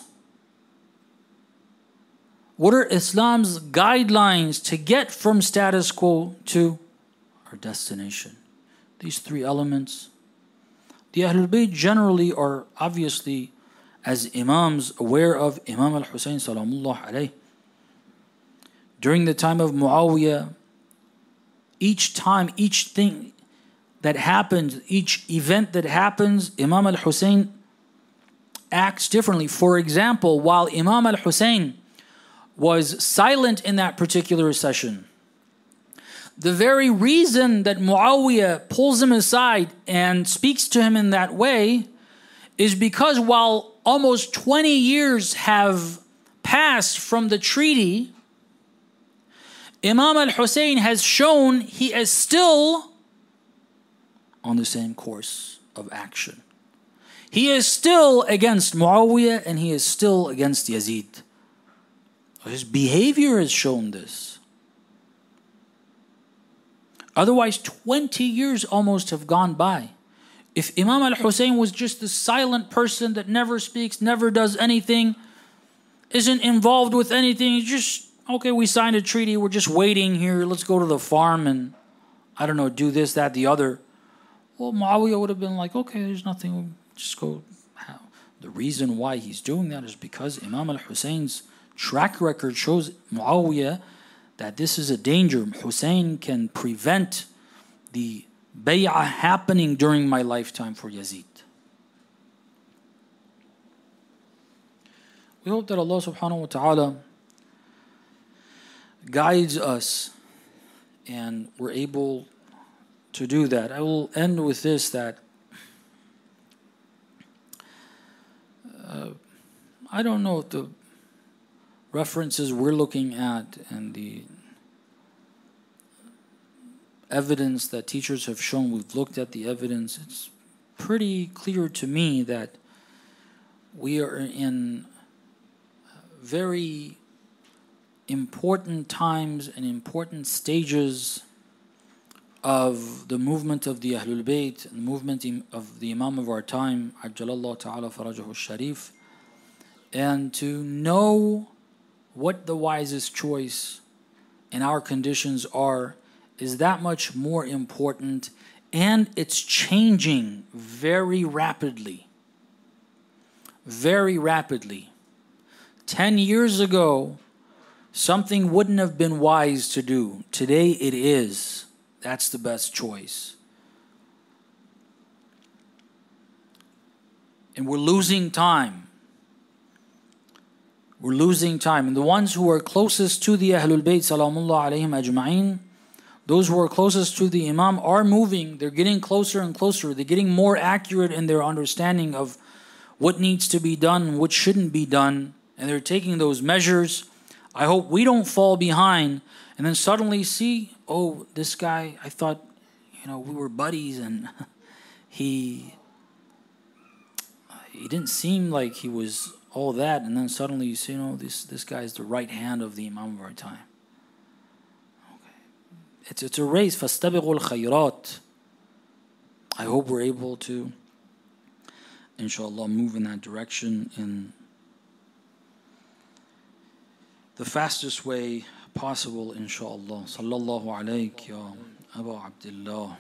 What are Islam's guidelines to get from status quo to our destination? These three elements. The Ahlul Bayt generally are obviously, as Imams, aware of Imam al-Hussein salamullah alayh. During the time of Muawiyah, each time, each thing that happens, each event that happens, Imam al-Hussein acts differently. For example, while Imam al-Hussein was silent in that particular session, the very reason that Muawiyah pulls him aside and speaks to him in that way is because while almost 20 years have passed from the treaty, Imam al-Hussein has shown he is still on the same course of action. He is still against Muawiyah and he is still against Yazid. His behavior has shown this. Otherwise, 20 years almost have gone by. If Imam al-Hussein was just a silent person that never speaks, never does anything, isn't involved with anything, just, okay, we signed a treaty, we're just waiting here, let's go to the farm and, I don't know, do this, that, the other. Well, Muawiyah would have been like, okay, there's nothing, just go. The reason why he's doing that is because Imam al-Hussein's track record shows Muawiyah that this is a danger. Hussein can prevent the bay'ah happening during my lifetime for Yazid. We hope that Allah subhanahu wa ta'ala guides us and we're able to do that. I will end with this, that I don't know if the references we're looking at and the evidence that teachers have shown, we've looked at the evidence, it's pretty clear to me that we are in very important times and important stages of the movement of the Ahlul Bayt, the movement of the Imam of our time, Ajjalallahu Ta'ala Farajahu Sharif, and to know what the wisest choice in our conditions are is that much more important, and it's changing very rapidly. Very rapidly. 10 years ago, something wouldn't have been wise to do. Today it is. That's the best choice. And we're losing time. We're losing time. And the ones who are closest to the Ahlul Bayt, salamullah alayhim ajma'in, those who are closest to the Imam are moving. They're getting closer and closer. They're getting more accurate in their understanding of what needs to be done, what shouldn't be done. And they're taking those measures. I hope we don't fall behind and then suddenly see, oh, this guy, I thought, we were buddies and he didn't seem like he was all that. And then suddenly you say, this guy is the right hand of the Imam of our time. Okay. It's a race. فَاسْتَبِقُوا الْخَيْرَاتِ. I hope we're able to, inshallah, move in that direction in the fastest way possible, inshallah. Sallallahu alayk ya Abu Abdullah.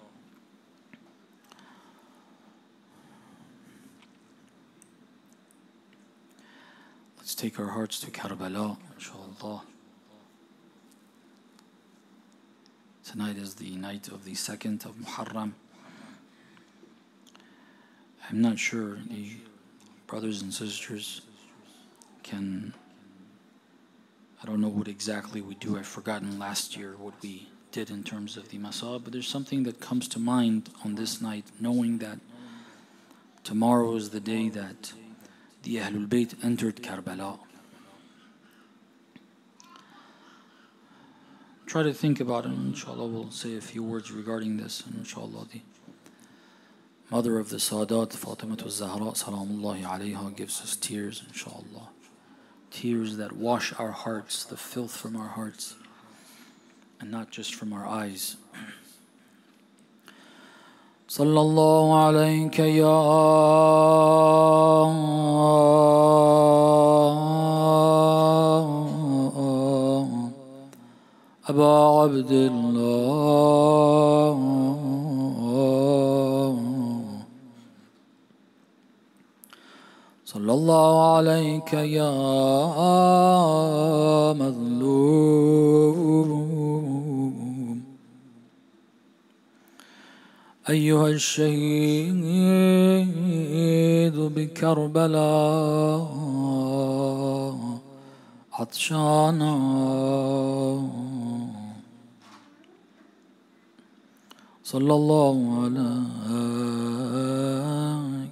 Let's take our hearts to Karbala, inshallah. Tonight is the night of the 2nd of Muharram. I'm not sure the brothers and sisters I don't know what exactly we do. I've forgotten last year what we did in terms of the Masa, but there's something that comes to mind on this night, knowing that tomorrow is the day that the Ahlul Bayt entered Karbala. Try to think about it, and inshallah we'll say a few words regarding this, and inshallah the mother of the Sadat, Fatimatu Zahra, salamullahi alayha, gives us tears, inshallah. Tears that wash our hearts, the filth from our hearts, and not just from our eyes. Sallallahu alayka ya Aba Abdullah. صلى الله عليك يا مظلوم أيها الشهيد بكربلاء عطشانا صلى الله عليك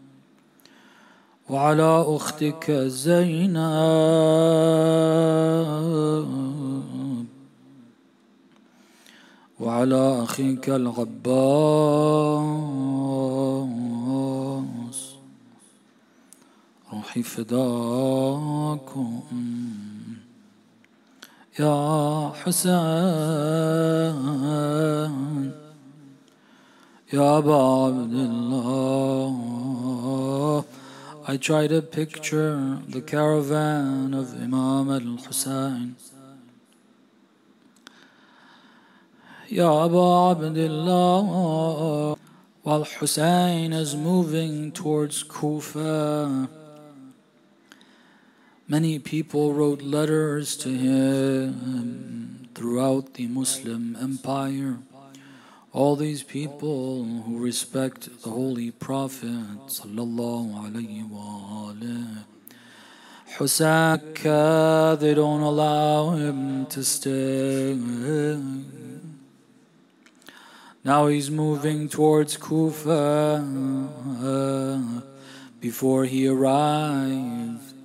وعلى أختك زينب وعلى أخيك العباس روحي فداكم يا حسين يا أبا عبد الله. I try to picture the caravan of Imam al-Hussein. Ya Abu Abdullah. While Hussein is moving towards Kufa, many people wrote letters to him throughout the Muslim empire. All these people who respect the Holy Prophet sallallahu alaihi wasallam, Hussein, they don't allow him to stay. Now he's moving towards Kufa. Before he arrives,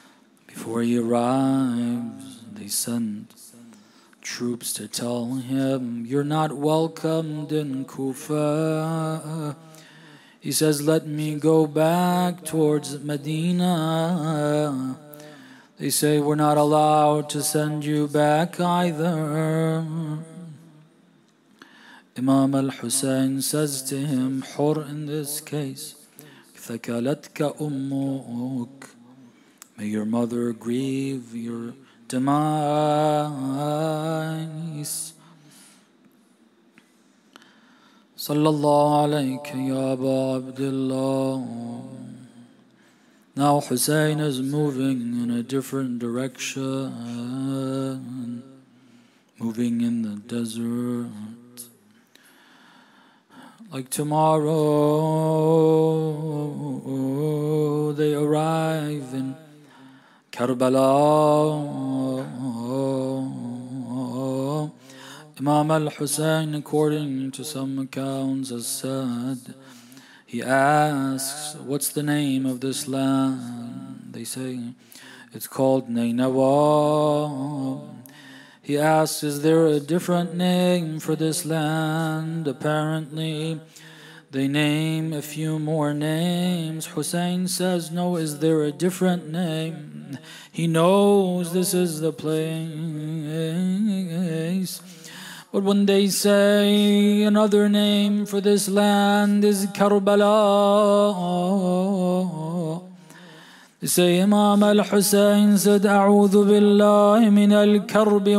they send troops to tell him, you're not welcomed in Kufa. He says, let me go back towards Medina. They say, we're not allowed to send you back either. Imam al-Hussein says to him, Hur, in this case, ثَكَلَتْكَ أُمُّكَ, may your mother grieve your demise. Sallallahu alayka ya Aba Abdullah. Now Hussein is moving in a different direction, moving in the desert. Like tomorrow they arrive in Karbala. Imam al-Hussein, according to some accounts, has said, he asks, what's the name of this land? They say, it's called Nainawa. He asks, is there a different name for this land? Apparently, they name a few more names. Hussein says, no, is there a different name? He knows this is the place. But when they say another name for this land is Karbala, they say Imam al-Hussein said, A'udhu billahi min al-karbi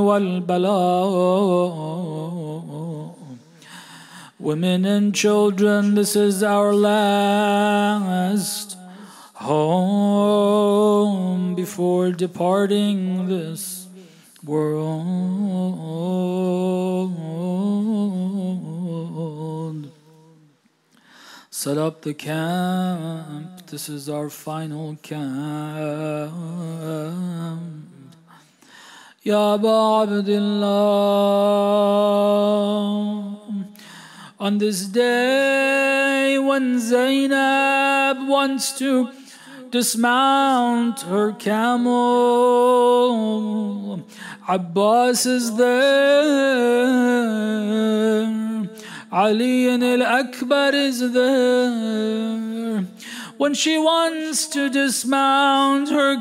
wal-bala. Women and children, this is our last home before departing this world. Set up the camp. This is our final camp. Ya Aba Abdullah. On this day when Zainab wants to dismount her camel, Abbas is there, Ali and al-Akbar is there. When she wants to dismount her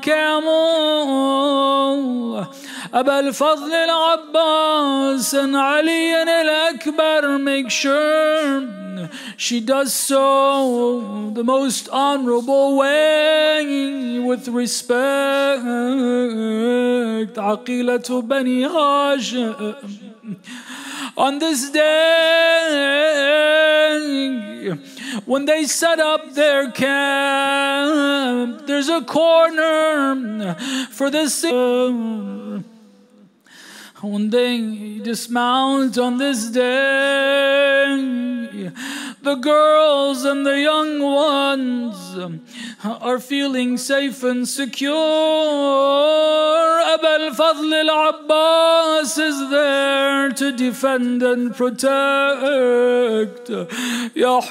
camel, Abu al-Fadl al-Abbas and Ali and al-Akbar make sure she does so the most honorable way, with respect. Aqilatu Bani Hashim. On this day, when they set up their camp, there's a corner for this. When they dismount on this day, the girls and the young ones are feeling safe and secure. Abu al-Fadl al-Abbas is there to defend and protect. Ya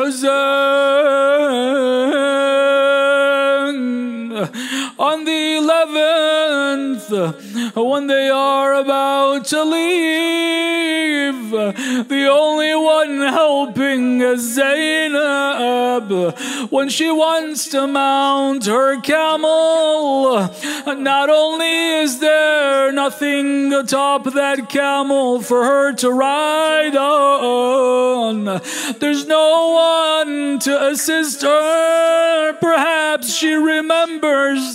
Hussein, on the 11th, when they are about to leave, the only one helping is Zainab. When she wants to mount her camel, not only is there nothing atop that camel for her to ride on, there's no one to assist her. Perhaps she remembers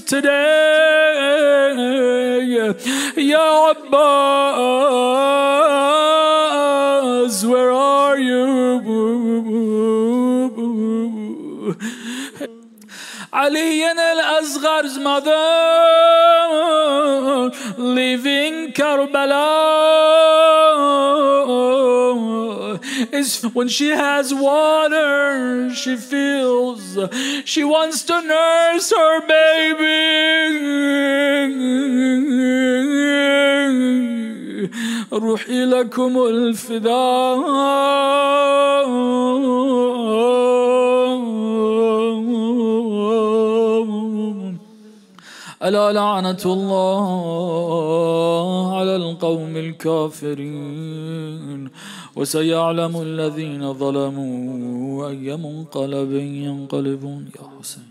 today. Ya Abbas, where are you? Ali and al-Asghar's mother, leaving Karbala, is when she has water, she feels she wants to nurse her baby. روحي لكم الفداء. ألا لعنة الله على القوم الكافرين وسيعلم الذين ظلموا أي منقلب ينقلبون. يا حسين.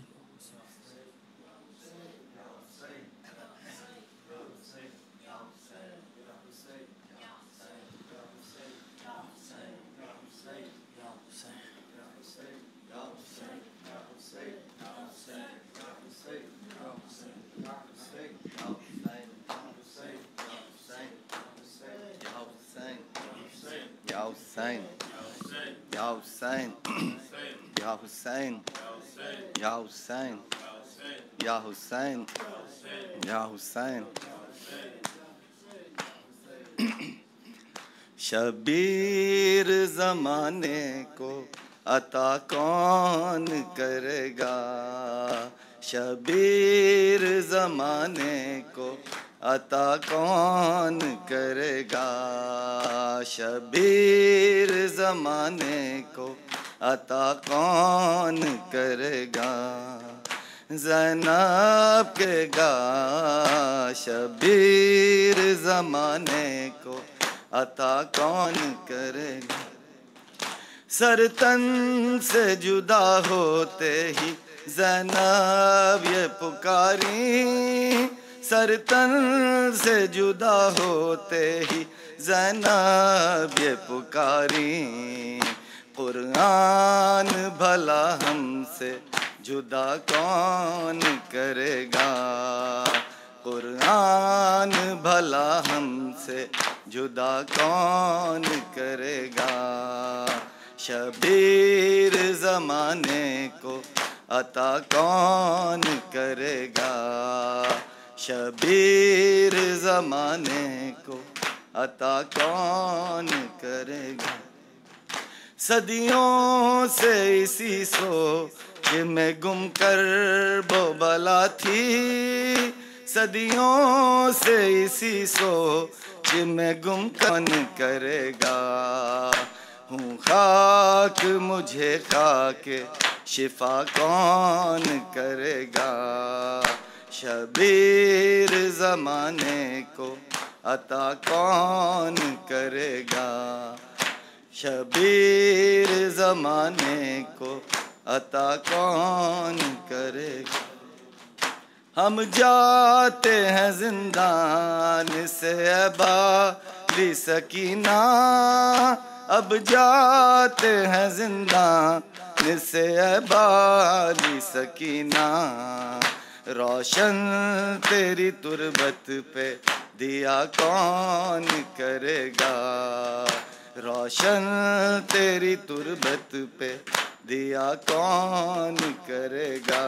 Ya Hussein, Ya Hussein, Ya Hussein, Ya Hussein, Ya Hussein, Ya Hussein. Shabir ज़माने को अता कौन करेगा, शबीर ज़माने को अता कौन करेगा, शबीर ज़माने को अता कौन करेगा, ज़ैनब के गा शबीर ज़माने को अता कौन करेगा। सरतन से जुदा होते ही ज़ैनब ये पुकारी, सरतन से जुदा होते ही ज़ैनब ये पुकारी, कुरान भला हमसे जुदा कौन करेगा, कुरान भला हमसे जुदा कौन करेगा, शबीर ज़माने को अता कौन करेगा, शबीर ज़माने को अता कौन करेगा। सदियों से इसी सोच में गुम कर वो बला थी, सदियों से इसी सोच में गुम कौन करेगा, हूँ खाक मुझे खाके शिफा कौन करेगा, शबीर ज़माने को अता कौन करेगा, शबीर ज़माने को अता कौन करेगा। हम जाते हैं जिंदान से बाली सकीना, अब जाते हैं जिंदान से बाली सकीना, रोशन तेरी तुरबत पे दिया कौन करेगा, रोशन तेरी तुरबत पे दिया कौन करेगा,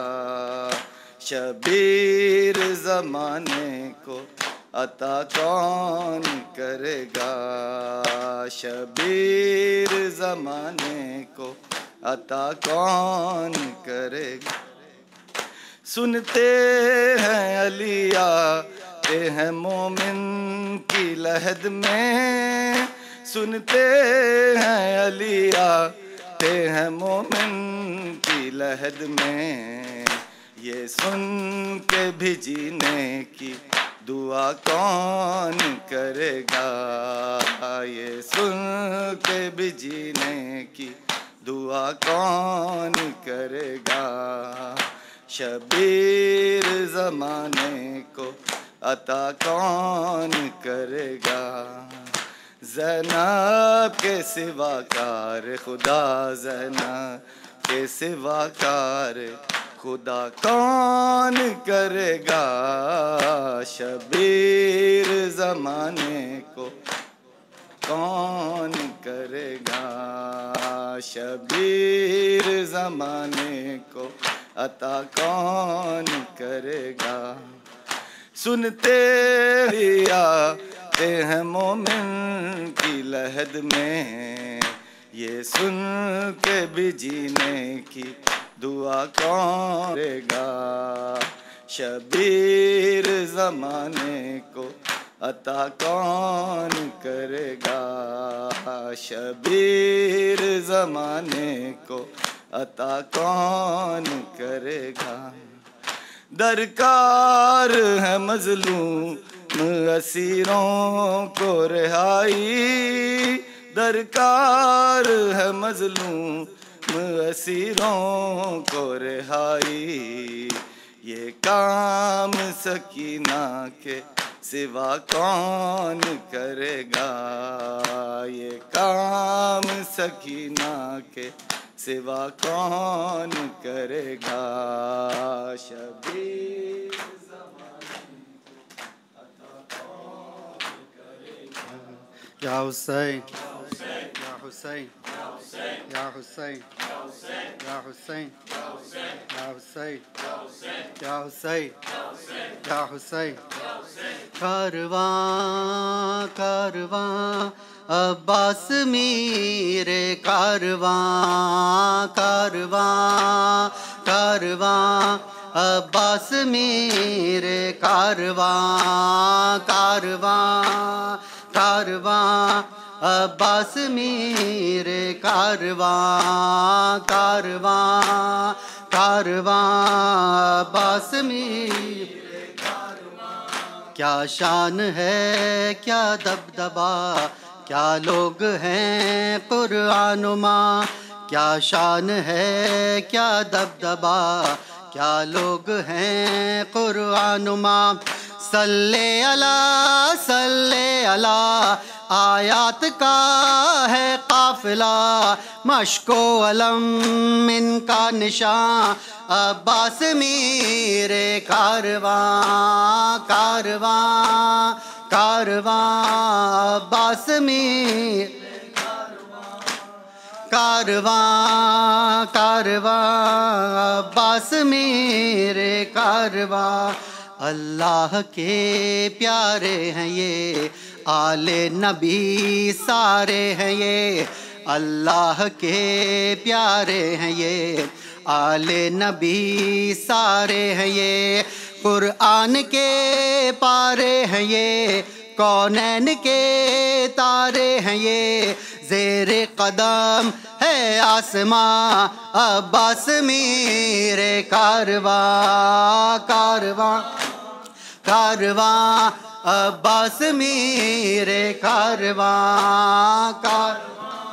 शबीर ज़माने को अता कौन करेगा, शबीर ज़माने को अता कौन करेगा। सुनते हैं अली आते हैं मोमिन की लहद में, सुनते हैं अली आते हैं मोमिन की लहद में, ये सुन के भी जीने की दुआ कौन करेगा, ये सुन के भी जीने की दुआ कौन करेगा, शबीर ज़माने को अता कौन करेगा, ज़ैनब के सिवा कार खुदा, ज़ैनब के सिवा कार खुदा कौन करेगा, शबीर ज़माने को कौन करेगा, शबीर ज़माने को अता कौन करेगा। सुनते आते हैं मोमिन की लहद में, ये सुन के भी जीने की दुआ कौन करेगा, शबीर ज़माने को अता कौन करेगा, शबीर ज़माने को अता कौन करेगा। दरकार है मज़लूम असीरों को रिहाई, दरकार है मज़लूम असीरों को रिहाई, ये काम सकीना के सिवा कौन करेगा, ये काम सकीना के सिवा कौन करेगा, शबीर या हुसैन, हुसैन या हुसैन या हुसैन या हुसैन या हुसैन या हुसैन। कारवां कारवां अब्बास मेरे कारवां कारवां कारवां अब्बास मेरे कारवां कारवां कारवां अब्बास मेरे कारवां कारवां कारवां अब्बास मेरे कारवां। क्या शान है क्या दबदबा क्या लोग हैं कुरानुमा। क्या शान है क्या दबदबा क्या लोग हैं कुरानुमा। सल्ले अला आयात का है काफिला मशको अलम इनका निशान अब्बास मेरे कारवां कारवां कारवां अब्बास मेरे कारवां कारवां अब्बास मेरे कारवां। अल्लाह के प्यारे हैं ये आले नबी सारे हैं ये। अल्लाह के प्यारे हैं ये आले नबी सारे हैं ये। कुरान के पारे हैं ये कौनैन के तारे हैं ये। ज़ेरे कदम है आसमां अब्बास मेरे कारवां कारवां कारवां अब्बास मेरे कारवां कारवां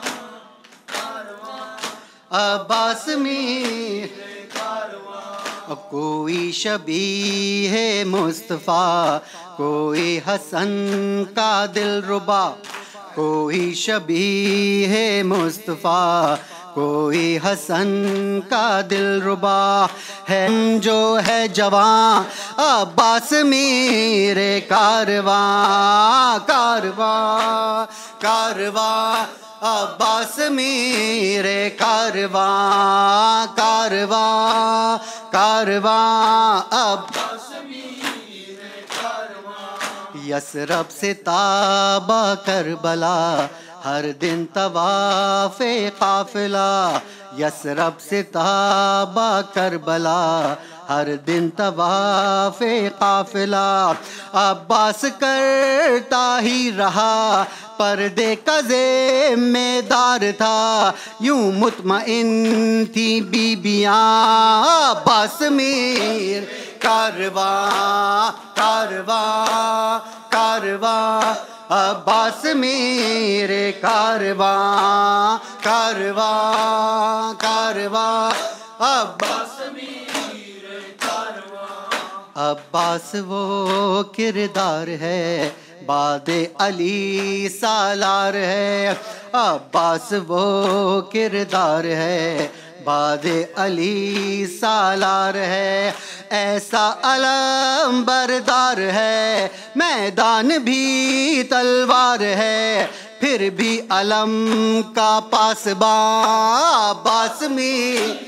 अब्बास मेरे कारवां। कोई शबीह है मुस्तफ़ा कोई हसन का दिलरुबा। कोई शबीह है मुस्तफ़ा कोई हसन का दिलरुबा है जो है जवां अब्बास मेरे कारवां कारवां कारवां अब्बास मेरे कारवां कारवां कारवां अब्बास मेरे कारवां। यसरब से ताबा करबला हर दिन तवाफ़े काफ़िला। यसरब से ताबा करबला हर दिन तवाफ़े काफ़िला। अब्बास करता ही रहा पर्दे का ज़िम्मेदार था यूं मुतमइन थी बीबियाँ अब्बास मेरे कारवां कारवां कारवां अब्बास मेरे कारवां कारवां कारवां अब्बास मेरे कारवां। अब्बास वो किरदार है बादे अली सालार है। अब्बास वो किरदार है बादे अली सालार है। ऐसा अलम बरदार है मैदान भी तलवार है फिर भी अलम का पासबां अब्बास मेरे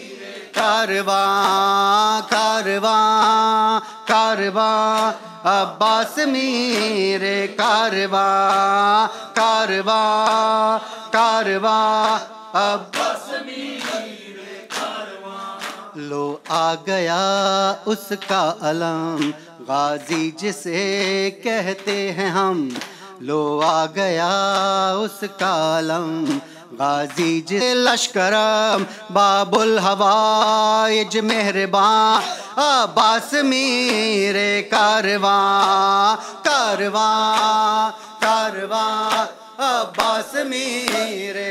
कारवां कारवां कारवां अब्बास मेरे कारवां कारवां कारवां अब्बास मेरे कारवां। लो आ गया उसका अलम गाजी जिसे कहते हैं हम। लो आ गया उसका अलम गाजी जिसे लश्करम बाबुल हवाइज मेहरबान अब्बास मेरे कारवां कारवां कारवां अब्बास मेरे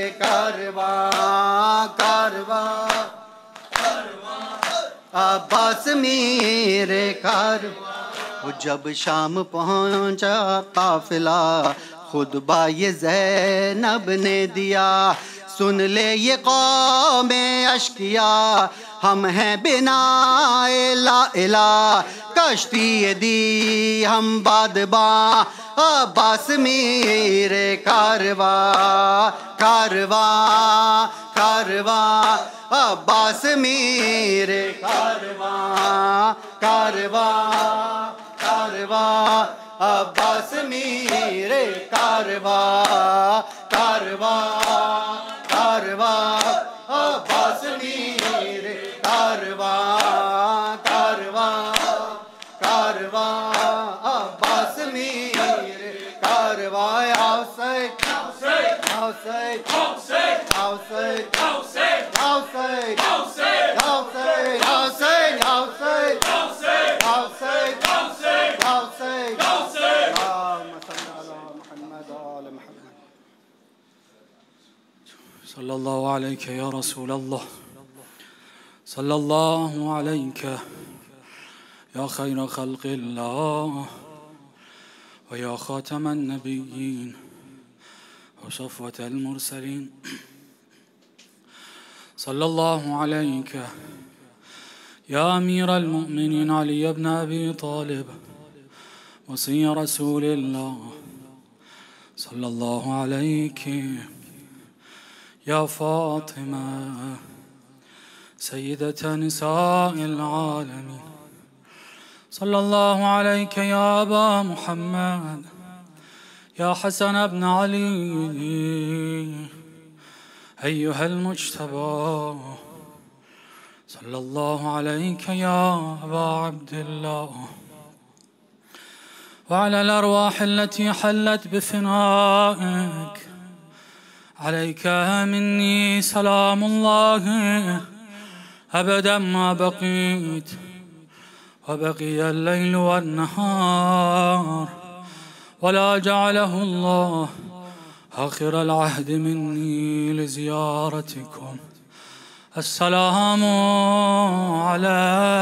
कारवां कारवां अब्बास मेरे कारवां। जब शाम पहुंचा काफिला खुतबा ये ज़ैनब ने दिया सुन ले ये कौमे अश्किया हम हैं बिना ला इला कश्ती दी हम बादबा अब्बास मेरे कारवा कारवा कारवा अब्बास मेरे कारवा कारवा कारवा अब्बास मेरे कारवा कारवा कारवा अब्बास मेरे कारवा कारवा कारवा अब्बास मेरे कारवा Hussein Hussein Hussein Hussein Hussein Hussein Hussein Hussein Hussein Hussein Hussein Hussein Hussein اللهم صل على محمد وعلى محمد. صلى الله عليك يا رسول الله، صلى الله عليك يا خير خلق الله ويا خاتم النبيين وصفوة المرسلين. صلى الله عليك يا أمير المؤمنين علي بن أبي طالب وصي رسول الله. صلى الله عليك يا فاطمة سيدة نساء العالمين. صلى الله عليك يا أبا محمد يا حسن بن علي أيها المجتبى. صلى الله عليك يا أبا عبد الله وعلى الأرواح التي حلت بفنائك. عليك مني سلام الله أبدا ما بقيت وبقي الليل والنهار، ولا جعله الله آخر العهد مني لزيارتكم. السلام على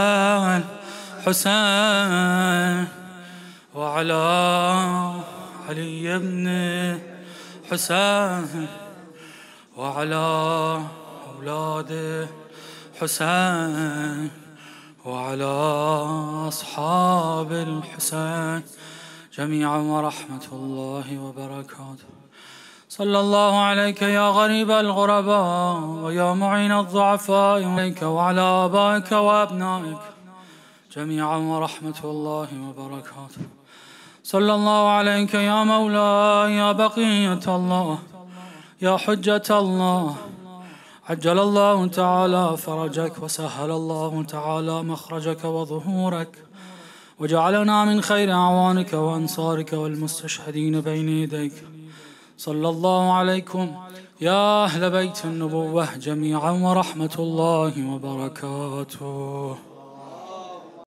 الحسين وعلى علي بن حسين وعلى أولاد حسين وعلى أصحاب الحسين جميعا ورحمة الله وبركاته. صلى الله عليك يا غريب الغرباء ويا معين الضعفاء عليك وعلى آبائك وأبنائك جميعا ورحمة الله وبركاته. صلى الله عليك يا مولاي يا بقية الله يا حجة الله، عجل الله تعالى فرجك وسهل الله تعالى مخرجك وظهورك، وجعلنا من خير أعوانك وأنصارك والمستشهدين بين يديك. صلى الله عليكم يا أهل بيت النبوة جميعا ورحمة الله وبركاته.